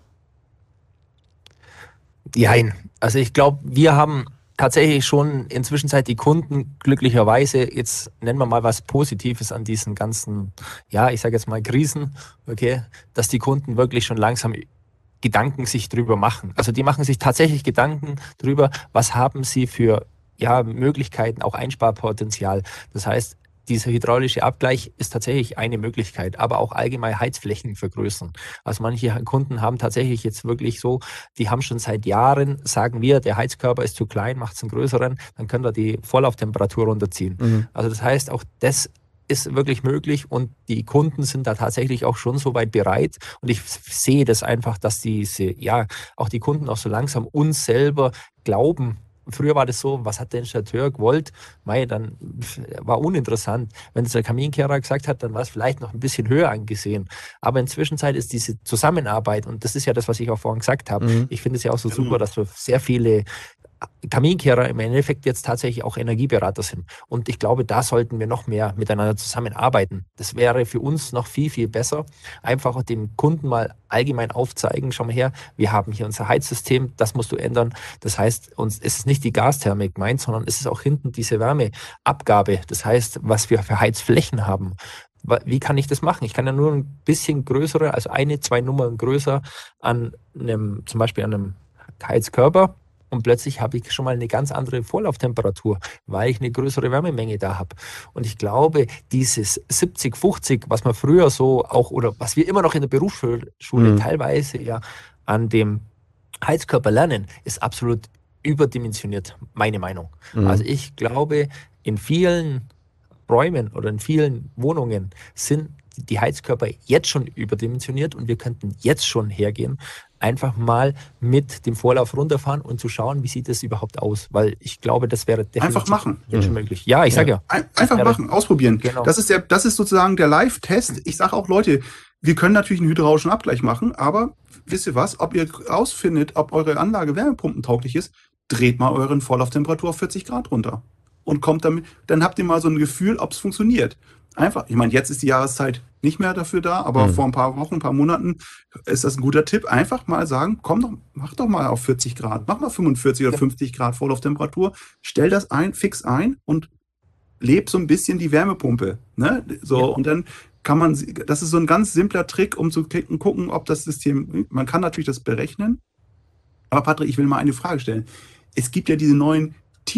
Nein, also ich glaube, wir haben tatsächlich schon inzwischen die Kunden glücklicherweise, jetzt nennen wir mal was Positives an diesen ganzen, ja, ich sage jetzt mal Krisen, okay, dass die Kunden wirklich schon langsam Gedanken sich drüber machen. Also die machen sich tatsächlich Gedanken drüber, was haben sie für ja, Möglichkeiten, auch Einsparpotenzial. Das heißt, dieser hydraulische Abgleich ist tatsächlich eine Möglichkeit, aber auch allgemein Heizflächen vergrößern. Also manche Kunden haben tatsächlich jetzt wirklich so, die haben schon seit Jahren, sagen wir, der Heizkörper ist zu klein, macht es einen größeren, dann können wir die Vorlauftemperatur runterziehen. Mhm. Also das heißt, auch das ist wirklich möglich und die Kunden sind da tatsächlich auch schon so weit bereit und ich sehe das einfach, dass diese, ja, auch die Kunden auch so langsam uns selber glauben. Früher war das so, was hat der Installateur gewollt? Mei, dann war uninteressant. Wenn es der Kaminkehrer gesagt hat, dann war es vielleicht noch ein bisschen höher angesehen. Aber inzwischen ist diese Zusammenarbeit, und das ist ja das, was ich auch vorhin gesagt habe, mhm. ich finde es ja auch so super, dass wir sehr viele Kaminkehrer im Endeffekt jetzt tatsächlich auch Energieberater sind. Und ich glaube, da sollten wir noch mehr miteinander zusammenarbeiten. Das wäre für uns noch viel, viel besser. Einfach dem Kunden mal allgemein aufzeigen, schau mal her, wir haben hier unser Heizsystem, das musst du ändern. Das heißt, uns ist es nicht die Gasthermik gemeint, sondern es ist auch hinten diese Wärmeabgabe. Das heißt, was wir für Heizflächen haben. Wie kann ich das machen? Ich kann ja nur ein bisschen größere, also eine, zwei Nummern größer an einem, zum Beispiel an einem Heizkörper. Und plötzlich habe ich schon mal eine ganz andere Vorlauftemperatur, weil ich eine größere Wärmemenge da habe. Und ich glaube, dieses siebzig fünfzig, was man früher so auch, oder was wir immer noch in der Berufsschule mhm. teilweise ja an dem Heizkörper lernen, ist absolut überdimensioniert, meine Meinung. Mhm. Also ich glaube, in vielen Räumen oder in vielen Wohnungen sind die Heizkörper jetzt schon überdimensioniert und wir könnten jetzt schon hergehen, einfach mal mit dem Vorlauf runterfahren und zu schauen, wie sieht das überhaupt aus, weil ich glaube, das wäre definitiv einfach machen. Jetzt schon möglich. Ja, ich sage ja. ja. Einfach machen, ausprobieren. Genau. Das ist der, das ist sozusagen der Live-Test. Ich sage auch, Leute, wir können natürlich einen hydraulischen Abgleich machen, aber wisst ihr was, ob ihr rausfindet, ob eure Anlage wärmepumpentauglich ist, dreht mal euren Vorlauftemperatur auf vierzig Grad runter und kommt damit, dann habt ihr mal so ein Gefühl, ob es funktioniert. Einfach, ich meine, jetzt ist die Jahreszeit nicht mehr dafür da, aber mhm. vor ein paar Wochen, ein paar Monaten ist das ein guter Tipp. Einfach mal sagen, komm doch, mach doch mal auf vierzig Grad, mach mal fünfundvierzig oder fünfzig Grad Vorlauftemperatur, stell das ein, fix ein und leb so ein bisschen die Wärmepumpe. Ne? So, ja. Und dann kann man, das ist so ein ganz simpler Trick, um zu klicken, gucken, ob das System, man kann natürlich das berechnen, aber Patrick, ich will mal eine Frage stellen. Es gibt ja diese neuen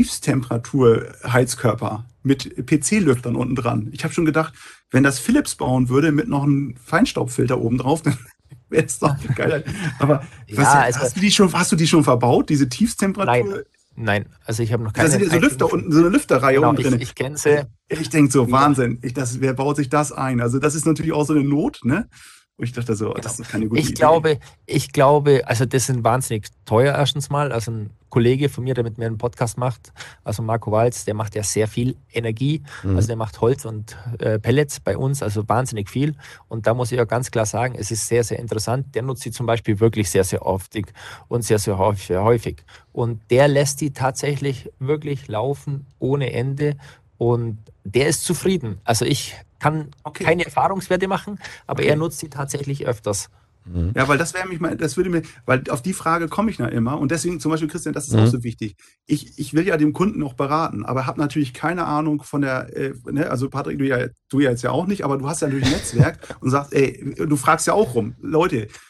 Tiefstemperatur-Heizkörper mit P C-Lüftern unten dran. Ich habe schon gedacht, wenn das Philips bauen würde mit noch einem Feinstaubfilter oben drauf, dann wäre es doch geil. Aber ja, was, also, hast, du die schon, hast du die schon verbaut, diese Tiefstemperatur? Nein, nein, also ich habe noch keine. Da sind ja so Lüfter unten, so eine Lüfterreihe genau, unten drin. Ich, ich kenne sie. Ich denke so, Wahnsinn, ich, das, wer baut sich das ein? Also das ist natürlich auch so eine Not, ne? Und ich dachte so, das ist keine gute ich Idee. Glaube, ich glaube, also das sind wahnsinnig teuer erstens mal. Also ein Kollege von mir, der mit mir einen Podcast macht, also Marco Walz, der macht ja sehr viel Energie. Mhm. Also der macht Holz und äh, Pellets bei uns, also wahnsinnig viel. Und da muss ich ja ganz klar sagen, es ist sehr, sehr interessant. Der nutzt sie zum Beispiel wirklich sehr, sehr oft und sehr, sehr häufig. Und der lässt die tatsächlich wirklich laufen ohne Ende. Und der ist zufrieden. Also ich kann okay. keine Erfahrungswerte machen, aber okay. er nutzt sie tatsächlich öfters. Ja, weil das wäre mich mal, das würde mir, weil auf die Frage komme ich noch immer und deswegen zum Beispiel, Christian, das ist mhm. auch so wichtig. Ich, ich will ja dem Kunden auch beraten, aber habe natürlich keine Ahnung von der, äh, ne, also Patrick, du ja, du ja jetzt ja auch nicht, aber du hast ja natürlich ein Netzwerk und sagst, ey, du fragst ja auch rum, Leute,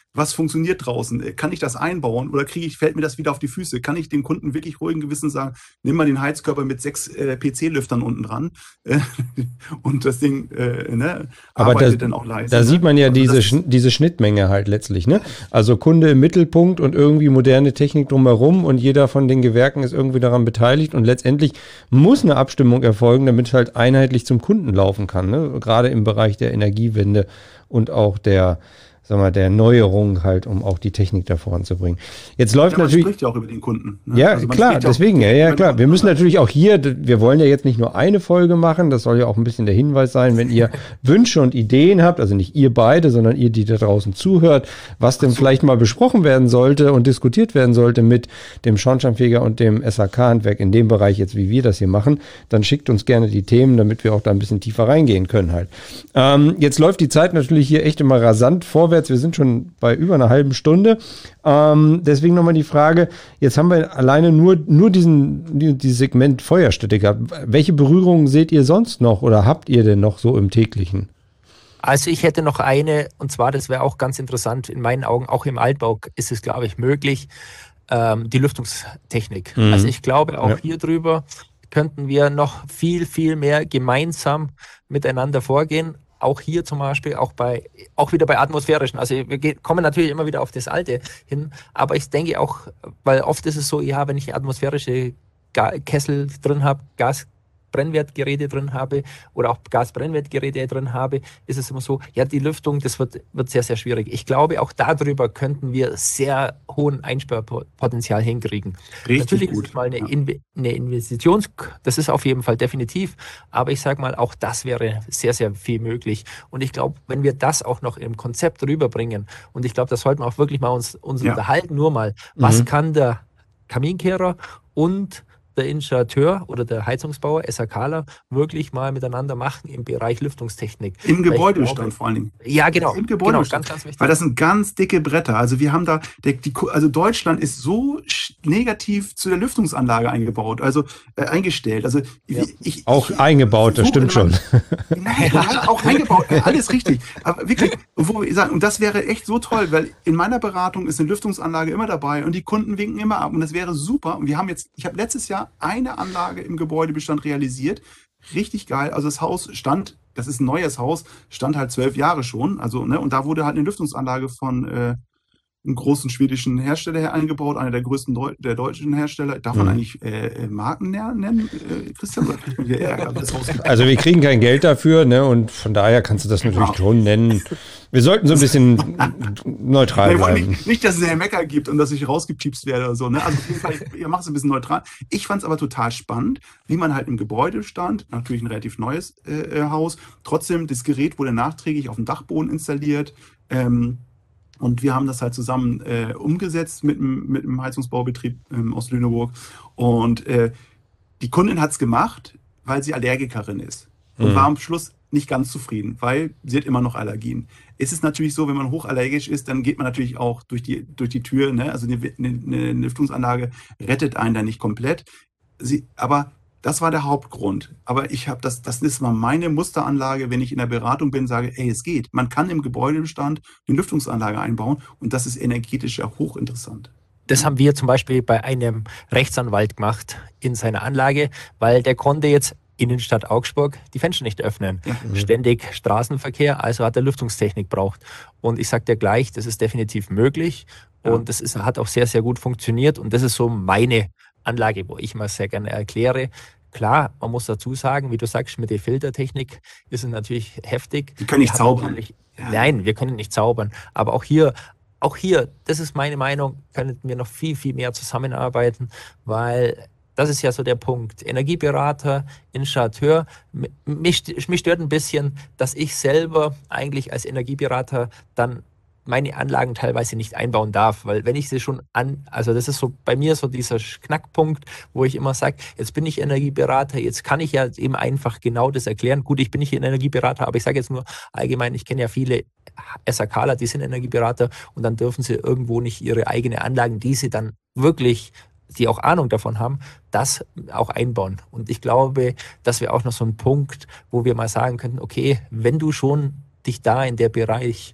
was funktioniert draußen? Kann ich das einbauen oder kriege ich, fällt mir das wieder auf die Füße? Kann ich dem Kunden wirklich ruhigen Gewissens sagen, nimm mal den Heizkörper mit sechs äh, P C-Lüftern unten dran äh, und das Ding äh, ne, Aber arbeitet das, dann auch leise. da ne? sieht man ja Also diese, das ist- Schn- diese Schnittmenge halt letztlich, ne? Also Kunde im Mittelpunkt und irgendwie moderne Technik drumherum und jeder von den Gewerken ist irgendwie daran beteiligt und letztendlich muss eine Abstimmung erfolgen, damit es halt einheitlich zum Kunden laufen kann, ne? Gerade im Bereich der Energiewende und auch der, sag mal, der Neuerung halt, um auch die Technik da voranzubringen. Jetzt läuft ja, man natürlich. spricht ja auch über den Kunden. Ne? Ja, Also man klar, spricht auch deswegen, ja, ja, über den klar. Wir Kunden. müssen natürlich auch hier, d- wir wollen ja jetzt nicht nur eine Folge machen, das soll ja auch ein bisschen der Hinweis sein, wenn ihr Wünsche und Ideen habt, also nicht ihr beide, sondern ihr, die da draußen zuhört, was denn vielleicht mal besprochen werden sollte und diskutiert werden sollte mit dem Schornsteinfeger und dem S H K-Handwerk in dem Bereich jetzt, wie wir das hier machen, dann schickt uns gerne die Themen, damit wir auch da ein bisschen tiefer reingehen können halt. Ähm, jetzt läuft die Zeit natürlich hier echt immer rasant vorwärts. Wir sind schon bei über einer halben Stunde. Ähm, deswegen nochmal die Frage, jetzt haben wir alleine nur, nur diesen, die, dieses Segment Feuerstätte gehabt. Welche Berührungen seht ihr sonst noch oder habt ihr denn noch so im täglichen? Also ich hätte noch eine, und zwar, das wäre auch ganz interessant, in meinen Augen, auch im Altbau ist es, glaube ich, möglich, ähm, die Lüftungstechnik. Mhm. Also ich glaube, auch Ja. hier drüber könnten wir noch viel, viel mehr gemeinsam miteinander vorgehen. Auch hier zum Beispiel, auch bei, auch wieder bei atmosphärischen. Also wir ge- kommen natürlich immer wieder auf das Alte hin, aber ich denke auch, weil oft ist es so, ja, wenn ich atmosphärische Ga- Kessel drin habe, Gasbrennwertgeräte drin habe oder auch Gasbrennwertgeräte drin habe, ist es immer so, ja, die Lüftung, das wird, wird sehr, sehr schwierig. Ich glaube, auch darüber könnten wir sehr hohen Einsparpotenzial hinkriegen. Richtig Natürlich gut. ist es mal eine, Ja. Inve eine Investitions, das ist auf jeden Fall definitiv, aber ich sage mal, auch das wäre sehr, sehr viel möglich. Und ich glaube, wenn wir das auch noch im Konzept rüberbringen, und ich glaube, das sollten wir auch wirklich mal uns, uns Ja. unterhalten, nur mal, was Mhm. kann der Kaminkehrer und der Installateur oder der Heizungsbauer, SHKler, wirklich mal miteinander machen im Bereich Lüftungstechnik. Im Weil ich Gebäudebestand glaube- vor allen Dingen. Ja, genau. Im Genau, Gebäudebestand. ganz, ganz wichtig. Weil das sind ganz dicke Bretter. Also wir haben da, der, die, Ku- also Deutschland ist so sch- negativ zu der Lüftungsanlage eingebaut, also äh, eingestellt. Also Ja. ich, ich, Auch ich, eingebaut, das so, stimmt wenn schon. man- Nein, ja, auch eingebaut, äh, alles richtig. Aber wirklich, wo ich sage, und das wäre echt so toll, weil in meiner Beratung ist eine Lüftungsanlage immer dabei und die Kunden winken immer ab und das wäre super. Und wir haben jetzt, ich habe letztes Jahr eine Anlage im Gebäudebestand realisiert. Richtig geil. Also das Haus stand, das ist ein neues Haus, stand halt zwölf Jahre schon. Also, ne, und da wurde halt eine Lüftungsanlage von äh, einem großen schwedischen Hersteller her eingebaut, einer der größten Deu der deutschen Hersteller. Darf man Mhm. eigentlich äh, äh, Marken nennen, äh, Christian? Oder kriegt man hier Ärger, wenn das rausgibt? Also wir kriegen kein Geld dafür, ne? Und von daher kannst du das natürlich Ja. schon nennen. Wir sollten so ein bisschen neutral Wir wollen bleiben. nicht, nicht, dass es einen Mecker gibt und dass ich rausgepiepst werde oder so. Ne? Also auf jeden Fall, ihr macht es ein bisschen neutral. Ich fand es aber total spannend, wie man halt im Gebäudestand, natürlich ein relativ neues äh, Haus, trotzdem das Gerät wurde nachträglich auf dem Dachboden installiert. Ähm, und wir haben das halt zusammen äh, umgesetzt mit, dem- mit dem Heizungsbaubetrieb ähm, aus Lüneburg. Und äh, die Kundin hat es gemacht, weil sie Allergikerin ist. Und Mhm. war am Schluss nicht ganz zufrieden, weil sie hat immer noch Allergien. Es ist natürlich so, wenn man hochallergisch ist, dann geht man natürlich auch durch die, durch die Tür. Ne? Also eine, eine, eine Lüftungsanlage rettet einen da nicht komplett. Sie, aber das war der Hauptgrund. Aber ich habe das, das ist mal meine Musteranlage, wenn ich in der Beratung bin, sage, ey, es geht. Man kann im Gebäudebestand eine Lüftungsanlage einbauen und das ist energetisch ja hochinteressant. Das haben wir zum Beispiel bei einem Rechtsanwalt gemacht in seiner Anlage, weil der konnte jetzt Innenstadt Augsburg die Fenster nicht öffnen. Ja. Ständig Straßenverkehr, also hat er Lüftungstechnik braucht. Und ich sage dir gleich, das ist definitiv möglich Ja. und das ist, hat auch sehr, sehr gut funktioniert und das ist so meine Anlage, wo ich mal sehr gerne erkläre. Klar, man muss dazu sagen, wie du sagst, mit der Filtertechnik ist es natürlich heftig. Die können nicht Wir haben zaubern. natürlich- Ja. Nein, wir können nicht zaubern. Aber auch hier, auch hier, das ist meine Meinung, könnten wir noch viel, viel mehr zusammenarbeiten, weil das ist ja so der Punkt. Energieberater, Installateur. M- Mich, mich stört ein bisschen, dass ich selber eigentlich als Energieberater dann meine Anlagen teilweise nicht einbauen darf, weil wenn ich sie schon an, also das ist so bei mir so dieser Knackpunkt, wo ich immer sage, jetzt bin ich Energieberater, jetzt kann ich ja eben einfach genau das erklären. Gut, ich bin nicht Energieberater, aber ich sage jetzt nur allgemein, ich kenne ja viele SHKler, die sind Energieberater und dann dürfen sie irgendwo nicht ihre eigene Anlagen, die sie dann wirklich, die auch Ahnung davon haben, das auch einbauen. Und ich glaube, das wäre auch noch so ein Punkt, wo wir mal sagen könnten, okay, wenn du schon dich da in der Bereich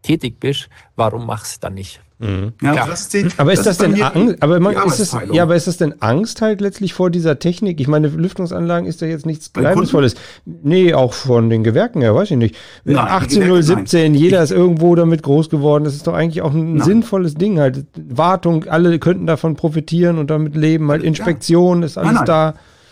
tätig bist, warum machst du es dann nicht? Mhm. Ja, das ist die, aber ist das, das denn Angst? Aber, man, ist das, ja, aber ist das denn Angst halt letztlich vor dieser Technik? Ich meine, Lüftungsanlagen ist ja jetzt nichts Geheimnisvolles. Nee, auch von den Gewerken her, weiß ich nicht. Nein, achtzehn null siebzehn, jeder ist irgendwo damit groß geworden. Das ist doch eigentlich auch ein nein. sinnvolles Ding halt. Wartung, alle könnten davon profitieren und damit leben. Halt Inspektion, ja. ist alles nein, nein. da.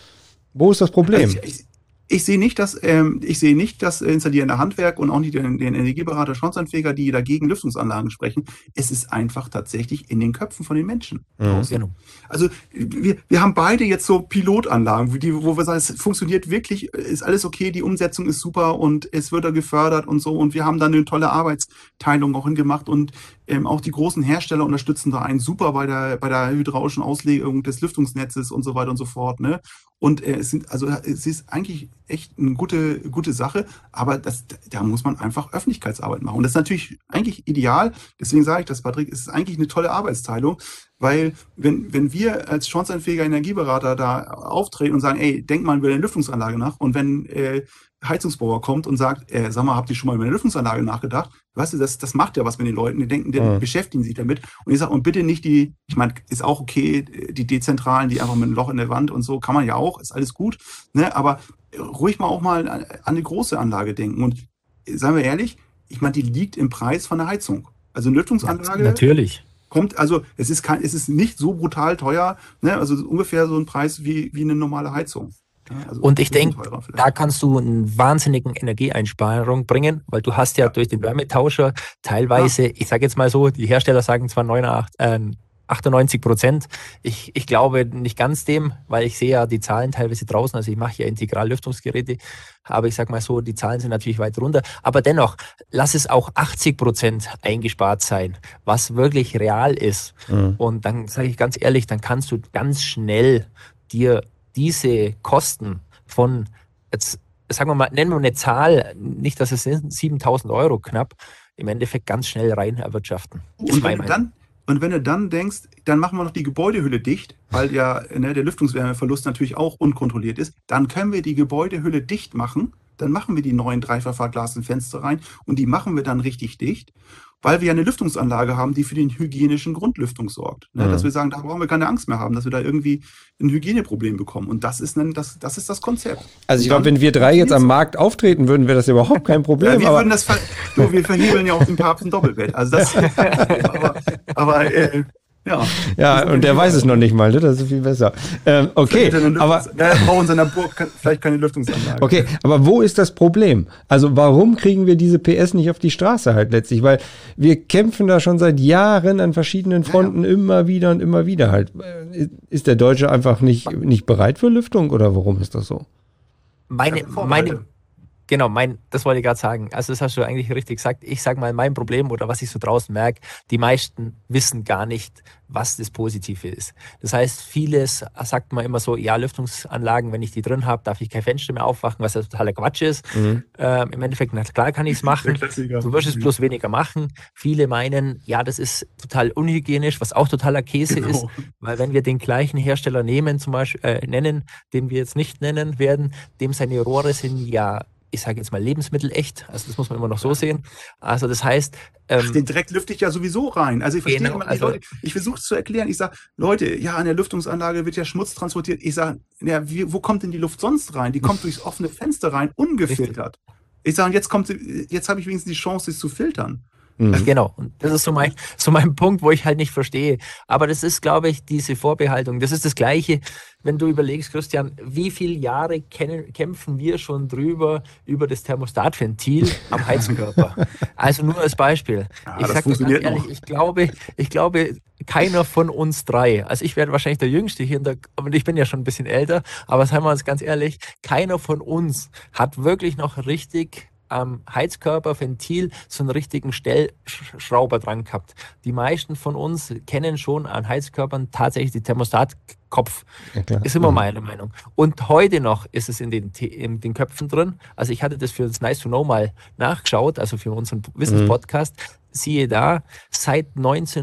Wo ist das Problem? Also ich, ich, Ich sehe nicht, dass ähm, ich sehe nicht das installierende Handwerk und auch nicht den, den Energieberater, Schornsteinfeger, die dagegen Lüftungsanlagen sprechen. Es ist einfach tatsächlich in den Köpfen von den Menschen. Mhm. Genau. Also wir, wir haben beide jetzt so Pilotanlagen, die, wo wir sagen, es funktioniert wirklich, ist alles okay, die Umsetzung ist super und es wird da gefördert und so. Und wir haben dann eine tolle Arbeitsteilung auch hingemacht und ähm, auch die großen Hersteller unterstützen da einen super bei der bei der hydraulischen Auslegung des Lüftungsnetzes und so weiter und so fort. Ne? Und äh, es sind also es ist eigentlich echt eine gute gute Sache, aber das da muss man einfach Öffentlichkeitsarbeit machen. Und das ist natürlich eigentlich ideal. Deswegen sage ich das, Patrick, es ist eigentlich eine tolle Arbeitsteilung, weil wenn wenn wir als schornsteinfähiger Energieberater da auftreten und sagen, ey, denk mal über eine Lüftungsanlage nach, und wenn äh, Heizungsbauer kommt und sagt, äh, sag mal, habt ihr schon mal über eine Lüftungsanlage nachgedacht? Weißt du, das, das macht ja was mit den Leuten, die denken, die mhm. beschäftigen sich damit. Und ich sage, und bitte nicht die, ich meine, ist auch okay, die Dezentralen, die einfach mit einem Loch in der Wand und so, kann man ja auch, ist alles gut, ne? Aber ruhig mal auch mal an, an eine große Anlage denken. Und seien wir ehrlich, ich meine, die liegt im Preis von der Heizung. Also eine Lüftungsanlage. Ja, natürlich. Kommt, also es ist kein, es ist nicht so brutal teuer, ne? Also ungefähr so ein Preis wie, wie eine normale Heizung. Ja, also und ich denke, da kannst du einen wahnsinnigen Energieeinsparung bringen, weil du hast ja, ja. durch den Wärmetauscher teilweise, ja. ich sage jetzt mal so, die Hersteller sagen zwar achtundneunzig Prozent, ich, ich glaube nicht ganz dem, weil ich sehe ja die Zahlen teilweise draußen, also ich mache ja Integrallüftungsgeräte, aber ich sage mal so, die Zahlen sind natürlich weit runter, aber dennoch, lass es auch achtzig Prozent eingespart sein, was wirklich real ist. Mhm. Und dann sage ich ganz ehrlich, dann kannst du ganz schnell dir diese Kosten von, jetzt sagen wir mal, nennen wir eine Zahl, nicht, dass es sind, siebentausend Euro knapp, im Endeffekt ganz schnell rein erwirtschaften. Und wenn, du dann, und wenn du dann denkst, dann machen wir noch die Gebäudehülle dicht, weil ja ne, der Lüftungswärmeverlust natürlich auch unkontrolliert ist, dann können wir die Gebäudehülle dicht machen, dann machen wir die neuen dreifach verglasten Fenster rein und die machen wir dann richtig dicht, weil wir ja eine Lüftungsanlage haben, die für den hygienischen Grundlüftung sorgt. Ne? Mhm. Dass wir sagen, da brauchen wir keine Angst mehr haben, dass wir da irgendwie ein Hygieneproblem bekommen. Und das ist, ein, das, das, ist das Konzept. Also ich glaube, wenn wir drei jetzt am Markt auftreten würden, wäre das überhaupt kein Problem. Ja, wir aber würden das ver du, wir verhebeln ja auch den Papst ein Doppelbett. Also das, aber, aber äh, ja. Ja, und der weiß es noch nicht mal, ne? Das ist viel besser. Ähm, okay, aber er braucht in seiner Burg vielleicht keine Lüftungsanlage. Okay, aber wo ist das Problem? Also warum kriegen wir diese P S nicht auf die Straße halt letztlich? Weil wir kämpfen da schon seit Jahren an verschiedenen Fronten ja, ja. immer wieder und immer wieder halt. Ist der Deutsche einfach nicht, nicht bereit für Lüftung oder warum ist das so? Meine, meine, Genau, mein, das wollte ich gerade sagen. Also das hast du eigentlich richtig gesagt. Ich sage mal, mein Problem oder was ich so draußen merke, die meisten wissen gar nicht, was das Positive ist. Das heißt, vieles sagt man immer so, ja, Lüftungsanlagen, wenn ich die drin habe, darf ich kein Fenster mehr aufmachen, was ja totaler Quatsch ist. Mhm. Ähm, Im Endeffekt, na klar kann ich es machen. Du wirst es bloß weniger machen. Viele meinen, ja, das ist total unhygienisch, was auch totaler Käse genau. ist. Weil wenn wir den gleichen Hersteller nehmen, zum Beispiel äh, nennen, den wir jetzt nicht nennen werden, dem seine Rohre sind ja, ich sage jetzt mal lebensmittelecht, also das muss man immer noch so sehen. Also das heißt... Ähm, Ach, den Dreck lüfte ich ja sowieso rein. Also ich verstehe genau, immer die also, Leute, ich versuche es zu erklären, ich sage, Leute, ja, an der Lüftungsanlage wird ja Schmutz transportiert. Ich sage, ja, wie, wo kommt denn die Luft sonst rein? Die kommt durchs offene Fenster rein, ungefiltert. Ich sage, jetzt kommt, jetzt habe ich wenigstens die Chance, es zu filtern. Mhm. Genau, und das ist so mein, so mein Punkt, wo ich halt nicht verstehe. Aber das ist, glaube ich, diese Vorbehaltung. Das ist das Gleiche, wenn du überlegst, Christian, wie viele Jahre kennen, kämpfen wir schon drüber, über das Thermostatventil am Heizkörper. Also nur als Beispiel. Ja, ich sage dir ganz ehrlich, noch. ich glaube, ich glaube, keiner von uns drei, also ich werde wahrscheinlich der Jüngste hier, in der, und ich bin ja schon ein bisschen älter, aber seien wir uns ganz ehrlich, keiner von uns hat wirklich noch richtig am Heizkörperventil so einen richtigen Stellschrauber dran gehabt. Die meisten von uns kennen schon an Heizkörpern tatsächlich die Thermostatkopf. Ja, ist immer meine Meinung. Und heute noch ist es in den, in den Köpfen drin. Also ich hatte das für das Nice to Know mal nachgeschaut, also für unseren Wissenspodcast. Mhm. Siehe da, seit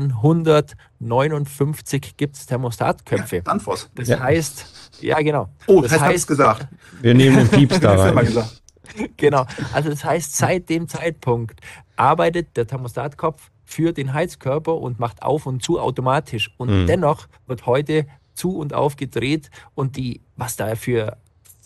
neunzehnhundertneunundfünfzig gibt es Thermostatköpfe. Ja, Danfoss. Das ja. heißt, ja genau. Oh, das heißt, gesagt. Wir nehmen den Pieps da rein. Genau. Also das heißt, seit dem Zeitpunkt arbeitet der Thermostatkopf für den Heizkörper und macht auf und zu automatisch. Und Mhm. dennoch wird heute zu und auf gedreht und die, was da für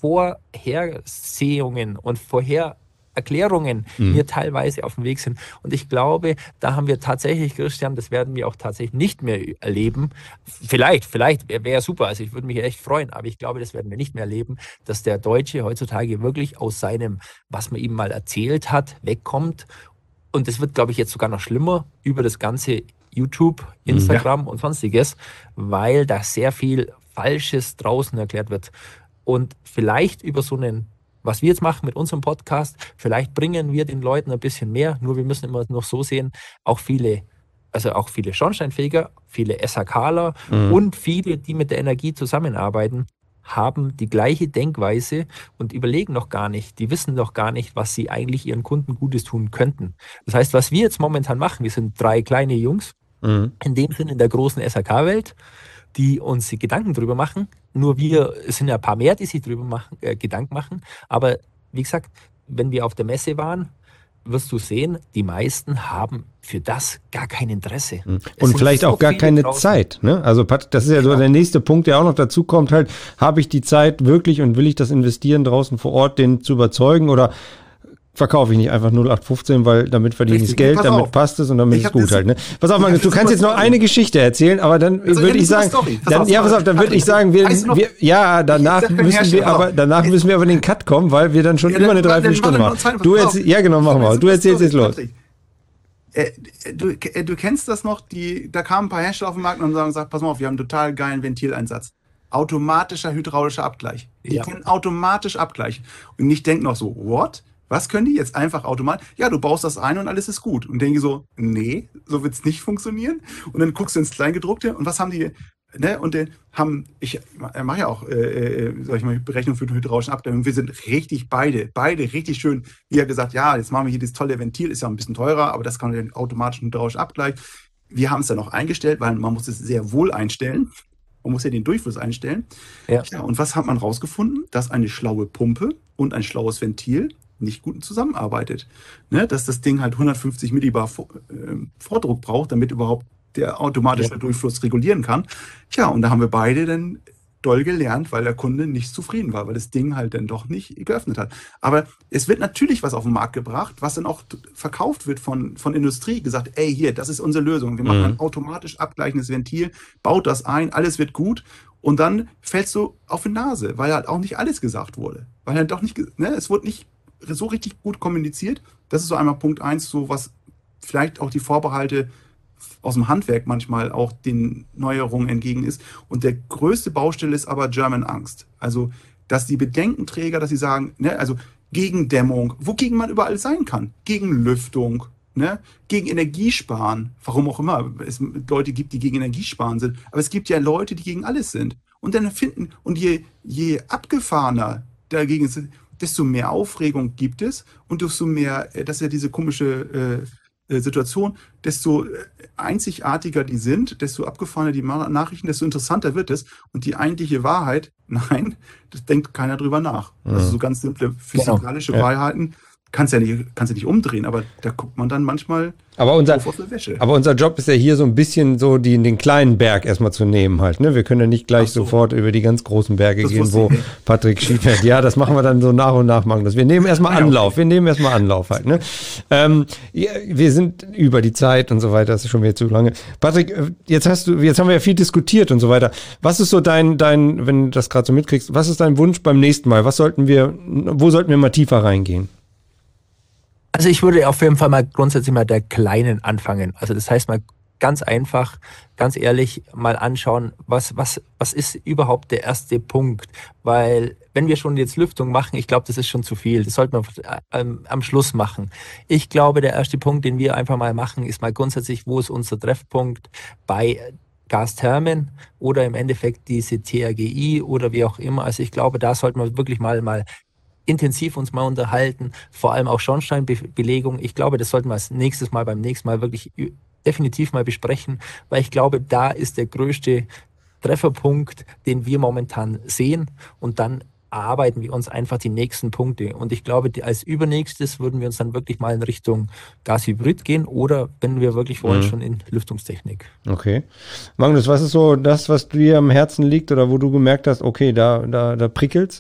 Vorhersehungen und Vorhererklärungen Mhm. mir teilweise auf dem Weg sind. Und ich glaube, da haben wir tatsächlich, Christian, das werden wir auch tatsächlich nicht mehr erleben. Vielleicht, vielleicht wäre wär super, also ich würde mich echt freuen, aber ich glaube, das werden wir nicht mehr erleben, dass der Deutsche heutzutage wirklich aus seinem, was man ihm mal erzählt hat, wegkommt. Und das wird, glaube ich, jetzt sogar noch schlimmer über das ganze YouTube, Instagram und sonstiges, weil da sehr viel Falsches draußen erklärt wird. Und vielleicht über so einen, was wir jetzt machen mit unserem Podcast, vielleicht bringen wir den Leuten ein bisschen mehr, nur wir müssen immer noch so sehen, auch viele, also auch viele Schornsteinfeger, viele SHKler Mhm. und viele, die mit der Energie zusammenarbeiten, haben die gleiche Denkweise und überlegen noch gar nicht, die wissen noch gar nicht, was sie eigentlich ihren Kunden Gutes tun könnten. Das heißt, was wir jetzt momentan machen, wir sind drei kleine Jungs, Mhm. in dem Sinne in der großen S H K-Welt, die uns die Gedanken drüber machen. Nur wir, es sind ja ein paar mehr, die sich drüber machen, äh, Gedanken machen. Aber wie gesagt, wenn wir auf der Messe waren, wirst du sehen, die meisten haben für das gar kein Interesse. Es Und sind vielleicht so auch gar viele keine draußen. Zeit. Ne? Also Pat, das ist ja so Genau. der nächste Punkt, der auch noch dazu kommt. Halt, habe ich die Zeit wirklich und will ich das investieren draußen vor Ort, den zu überzeugen, oder verkaufe ich nicht einfach null acht fünfzehn, weil damit verdiene ich Richtig. Geld, Pass damit auf. passt es und damit Ich ist hab gut das- halt. Ne? Pass auf, ich Magnus, hab du das kannst jetzt noch super eine Story. Geschichte erzählen, aber dann Also, würde ja, ich super sagen, Story. Pass dann, auf, ja, pass auf, dann würde ich sagen, wir, Weißt du noch- wir ja, danach sag kein müssen wir Hersteller, aber, pass auf. danach Jetzt- müssen wir aber in den Cut kommen, weil wir dann schon Ja, über dann- eine dann Dreiviertelstunde machen wir machen. noch zwei- Du pass erzähl, auf. ja, genau, machen wir. Aber Du super erzählst jetzt Story, los. Patrick. Äh, du, äh, du kennst das noch, die, da kamen ein paar Hersteller auf den Markt und haben gesagt, pass mal auf, wir haben einen total geilen Ventileinsatz. Automatischer hydraulischer Abgleich. Die Ja. können automatisch abgleichen. Und ich denke noch so, what? Was können die jetzt einfach automatisch? Ja, du baust das ein und alles ist gut. Und denke so, nee, so wird's nicht funktionieren. Und dann guckst du ins Kleingedruckte und was haben die, ne? Und dann haben, ich mache ja auch, äh, äh, sag ich mal, Berechnung für den hydraulischen Abgleich. Und wir sind richtig beide, beide richtig schön, wie er gesagt, ja, jetzt machen wir hier das tolle Ventil, ist ja ein bisschen teurer, aber das kann den automatischen hydraulischen Abgleich. Wir haben es dann auch eingestellt, weil man muss es sehr wohl einstellen. Man muss ja den Durchfluss einstellen. Ja. Ja, und was hat man rausgefunden? Dass eine schlaue Pumpe und ein schlaues Ventil nicht gut zusammenarbeitet. Ne? Dass das Ding halt hundertfünfzig Millibar Vor- äh, Vordruck braucht, damit überhaupt der automatische Ja. Durchfluss regulieren kann. Tja, und da haben wir beide dann doll gelernt, weil der Kunde nicht zufrieden war, weil das Ding halt dann doch nicht geöffnet hat. Aber es wird natürlich was auf den Markt gebracht, was dann auch t- verkauft wird von, von Industrie, gesagt, ey, hier, das ist unsere Lösung. Wir machen Mhm. ein automatisch abgleichendes Ventil, baut das ein, alles wird gut. Und dann fällst du auf die Nase, weil halt auch nicht alles gesagt wurde. Weil halt doch nicht, ge- ne, es wurde nicht so richtig gut kommuniziert. Das ist so einmal Punkt eins, so was vielleicht auch die Vorbehalte aus dem Handwerk manchmal auch den Neuerungen entgegen ist. Und der größte Baustelle ist aber German Angst. Also, dass die Bedenkenträger, dass sie sagen, ne, also gegen Dämmung, wogegen man überall sein kann, gegen Lüftung, ne, gegen Energiesparen, warum auch immer es Leute gibt, die gegen Energiesparen sind, aber es gibt ja Leute, die gegen alles sind. Und dann finden, und je, je abgefahrener dagegen sind, desto mehr Aufregung gibt es und desto mehr, äh, das ist ja diese komische äh, äh, Situation, desto äh, einzigartiger die sind, desto abgefahrener die Ma- Nachrichten, desto interessanter wird es. Und die eigentliche Wahrheit, nein, das denkt keiner drüber nach. Also so ganz simple physikalische Ja. Wahrheiten kannst ja nicht, kannst ja nicht umdrehen, aber da guckt man dann manchmal Aber unser, auf auf der Wäsche. aber unser Job ist ja hier so ein bisschen so, die, den kleinen Berg erstmal zu nehmen halt. Ne? Wir können ja nicht gleich Ach so. sofort über die ganz großen Berge Das gehen, wusste wo ich nicht. Patrick Ski fährt. Ja, das machen wir dann so nach und nach, Magnus. Wir nehmen erstmal Ah ja, Anlauf. Wir nehmen erstmal Anlauf halt. Ne? Ähm, ja, wir sind über die Zeit und so weiter. Das ist schon wieder zu lange. Patrick, äh, jetzt hast du, jetzt haben wir ja viel diskutiert und so weiter. Was ist so dein, dein, wenn du das gerade so mitkriegst, was ist dein Wunsch beim nächsten Mal? Was sollten wir, wo sollten wir mal tiefer reingehen? Also ich würde auf jeden Fall mal grundsätzlich mal der Kleinen anfangen. Also das heißt mal ganz einfach, ganz ehrlich mal anschauen, was, was, was ist überhaupt der erste Punkt? Weil wenn wir schon jetzt Lüftung machen, ich glaube, das ist schon zu viel. Das sollte man ähm, am Schluss machen. Ich glaube, der erste Punkt, den wir einfach mal machen, ist mal grundsätzlich, wo ist unser Treffpunkt bei Gasthermen oder im Endeffekt diese T R G I oder wie auch immer. Also ich glaube, da sollten wir wirklich mal mal intensiv uns mal unterhalten, vor allem auch Schornsteinbelegung. Ich glaube, das sollten wir als nächstes Mal beim nächsten Mal wirklich definitiv mal besprechen, weil ich glaube, da ist der größte Trefferpunkt, den wir momentan sehen. Und dann erarbeiten wir uns einfach die nächsten Punkte. Und ich glaube, die, als übernächstes würden wir uns dann wirklich mal in Richtung Gas-Hybrid gehen oder wenn wir wirklich wollen, mhm. schon in Lüftungstechnik. Okay. Magnus, was ist so das, was dir am Herzen liegt oder wo du gemerkt hast, okay, da, da, da prickelt's?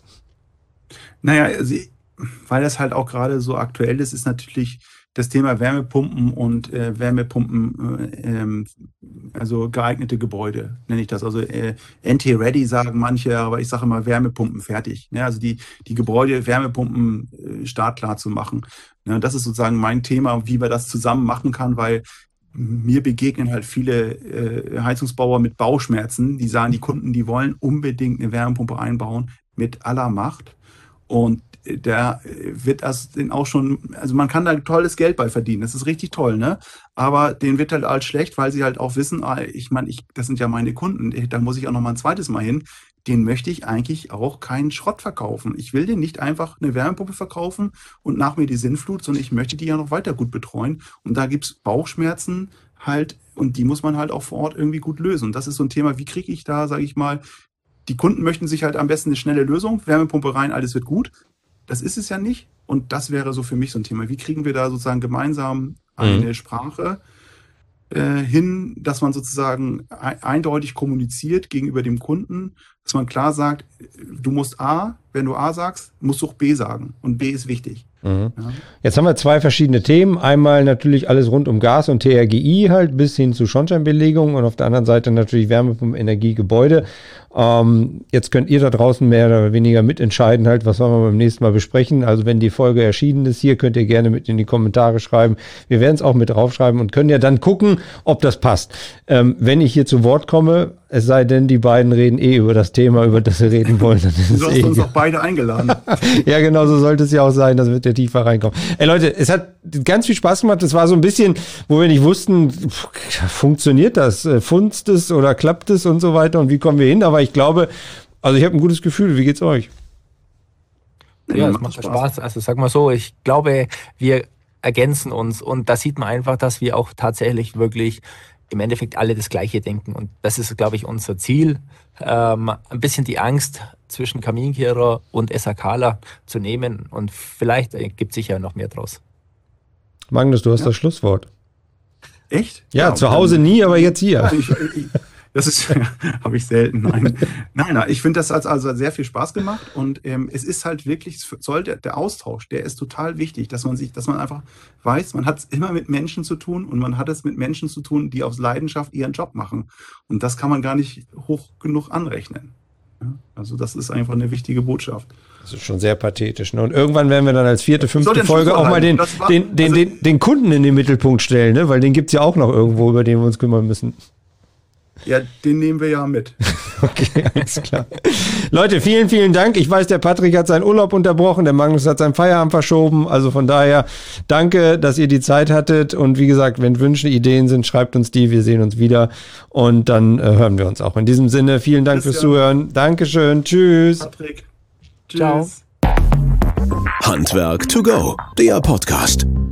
Naja, also, weil das halt auch gerade so aktuell ist, ist natürlich das Thema Wärmepumpen und äh, Wärmepumpen, äh, ähm, also geeignete Gebäude, nenne ich das. Also äh, N T-ready sagen manche, aber ich sage immer Wärmepumpen fertig. Ne? Also die, die Gebäude Wärmepumpen äh, startklar zu machen. Ne? Das ist sozusagen mein Thema, wie man das zusammen machen kann, weil mir begegnen halt viele äh, Heizungsbauer mit Bauchschmerzen, die sagen, die Kunden, die wollen unbedingt eine Wärmepumpe einbauen mit aller Macht. Und der wird das den auch schon, also man kann da tolles Geld bei verdienen, das ist richtig toll, ne? Aber den wird halt alles schlecht, weil sie halt auch wissen, ich meine, ich, das sind ja meine Kunden, da muss ich auch noch mal ein zweites Mal hin, den möchte ich eigentlich auch keinen Schrott verkaufen. Ich will den nicht einfach eine Wärmepumpe verkaufen und nach mir die Sinnflut, sondern ich möchte die ja noch weiter gut betreuen. Und da gibt's Bauchschmerzen halt und die muss man halt auch vor Ort irgendwie gut lösen. Und das ist so ein Thema, wie kriege ich da, sage ich mal, die Kunden möchten sich halt am besten eine schnelle Lösung, Wärmepumpe rein, alles wird gut. Das ist es ja nicht. Und das wäre so für mich so ein Thema. Wie kriegen wir da sozusagen gemeinsam eine mhm. Sprache äh, hin, dass man sozusagen e- eindeutig kommuniziert gegenüber dem Kunden, dass man klar sagt, du musst A, wenn du A sagst, musst du auch B sagen. Und B ist wichtig. Mhm. Ja. Jetzt haben wir zwei verschiedene Themen. Einmal natürlich alles rund um Gas und T R G I halt bis hin zu Schornsteinbelegung und auf der anderen Seite natürlich Wärmepumpen, Energie, Gebäude. Ähm, jetzt könnt ihr da draußen mehr oder weniger mitentscheiden halt, was wollen wir beim nächsten Mal besprechen. Also wenn die Folge erschienen ist hier, könnt ihr gerne mit in die Kommentare schreiben. Wir werden es auch mit draufschreiben und können ja dann gucken, ob das passt. Ähm, wenn ich hier zu Wort komme, es sei denn, die beiden reden eh über das Thema, über das sie reden wollen. Dann ist du hast eh uns auch beide eingeladen. Ja, genau, so sollte es ja auch sein, dass wir da tiefer reinkommen. Ey Leute, es hat ganz viel Spaß gemacht. Es war so ein bisschen, wo wir nicht wussten, pff, funktioniert das, funzt es oder klappt es und so weiter und wie kommen wir hin? Aber ich glaube, also ich habe ein gutes Gefühl. Wie geht's euch? Ja, es macht Spaß. Spaß. Also sag mal so, ich glaube, wir ergänzen uns und da sieht man einfach, dass wir auch tatsächlich wirklich im Endeffekt alle das Gleiche denken. Und das ist, glaube ich, unser Ziel, ähm, ein bisschen die Angst zwischen Kaminkehrer und SHKler zu nehmen. Und vielleicht ergibt sich ja noch mehr draus. Magnus, du hast ja das Schlusswort. Echt? Ja, ja zu Hause nie, aber jetzt hier. Ja, ich, ich, das ist, habe ich selten, nein. Nein, nein, ich finde, das hat also sehr viel Spaß gemacht und ähm, es ist halt wirklich, soll der, der Austausch, der ist total wichtig, dass man sich, dass man einfach weiß, man hat es immer mit Menschen zu tun und man hat es mit Menschen zu tun, die aus Leidenschaft ihren Job machen. Und das kann man gar nicht hoch genug anrechnen. Ja, also das ist einfach eine wichtige Botschaft. Das ist schon sehr pathetisch. Ne? Und irgendwann werden wir dann als vierte, fünfte Folge auch mal den, war, den, den, also, den, den Kunden in den Mittelpunkt stellen, ne? Weil den gibt's ja auch noch irgendwo, über den wir uns kümmern müssen. Ja, den nehmen wir ja mit. Okay, alles klar. Leute, vielen, vielen Dank. Ich weiß, der Patrick hat seinen Urlaub unterbrochen, der Magnus hat seinen Feierabend verschoben. Also von daher danke, dass ihr die Zeit hattet. Und wie gesagt, wenn Wünsche, Ideen sind, schreibt uns die. Wir sehen uns wieder und dann äh, hören wir uns auch. In diesem Sinne, vielen Dank Bis fürs ja. Zuhören. Dankeschön. Tschüss. Patrick. Tschüss. Ciao. Handwerk to go, der Podcast.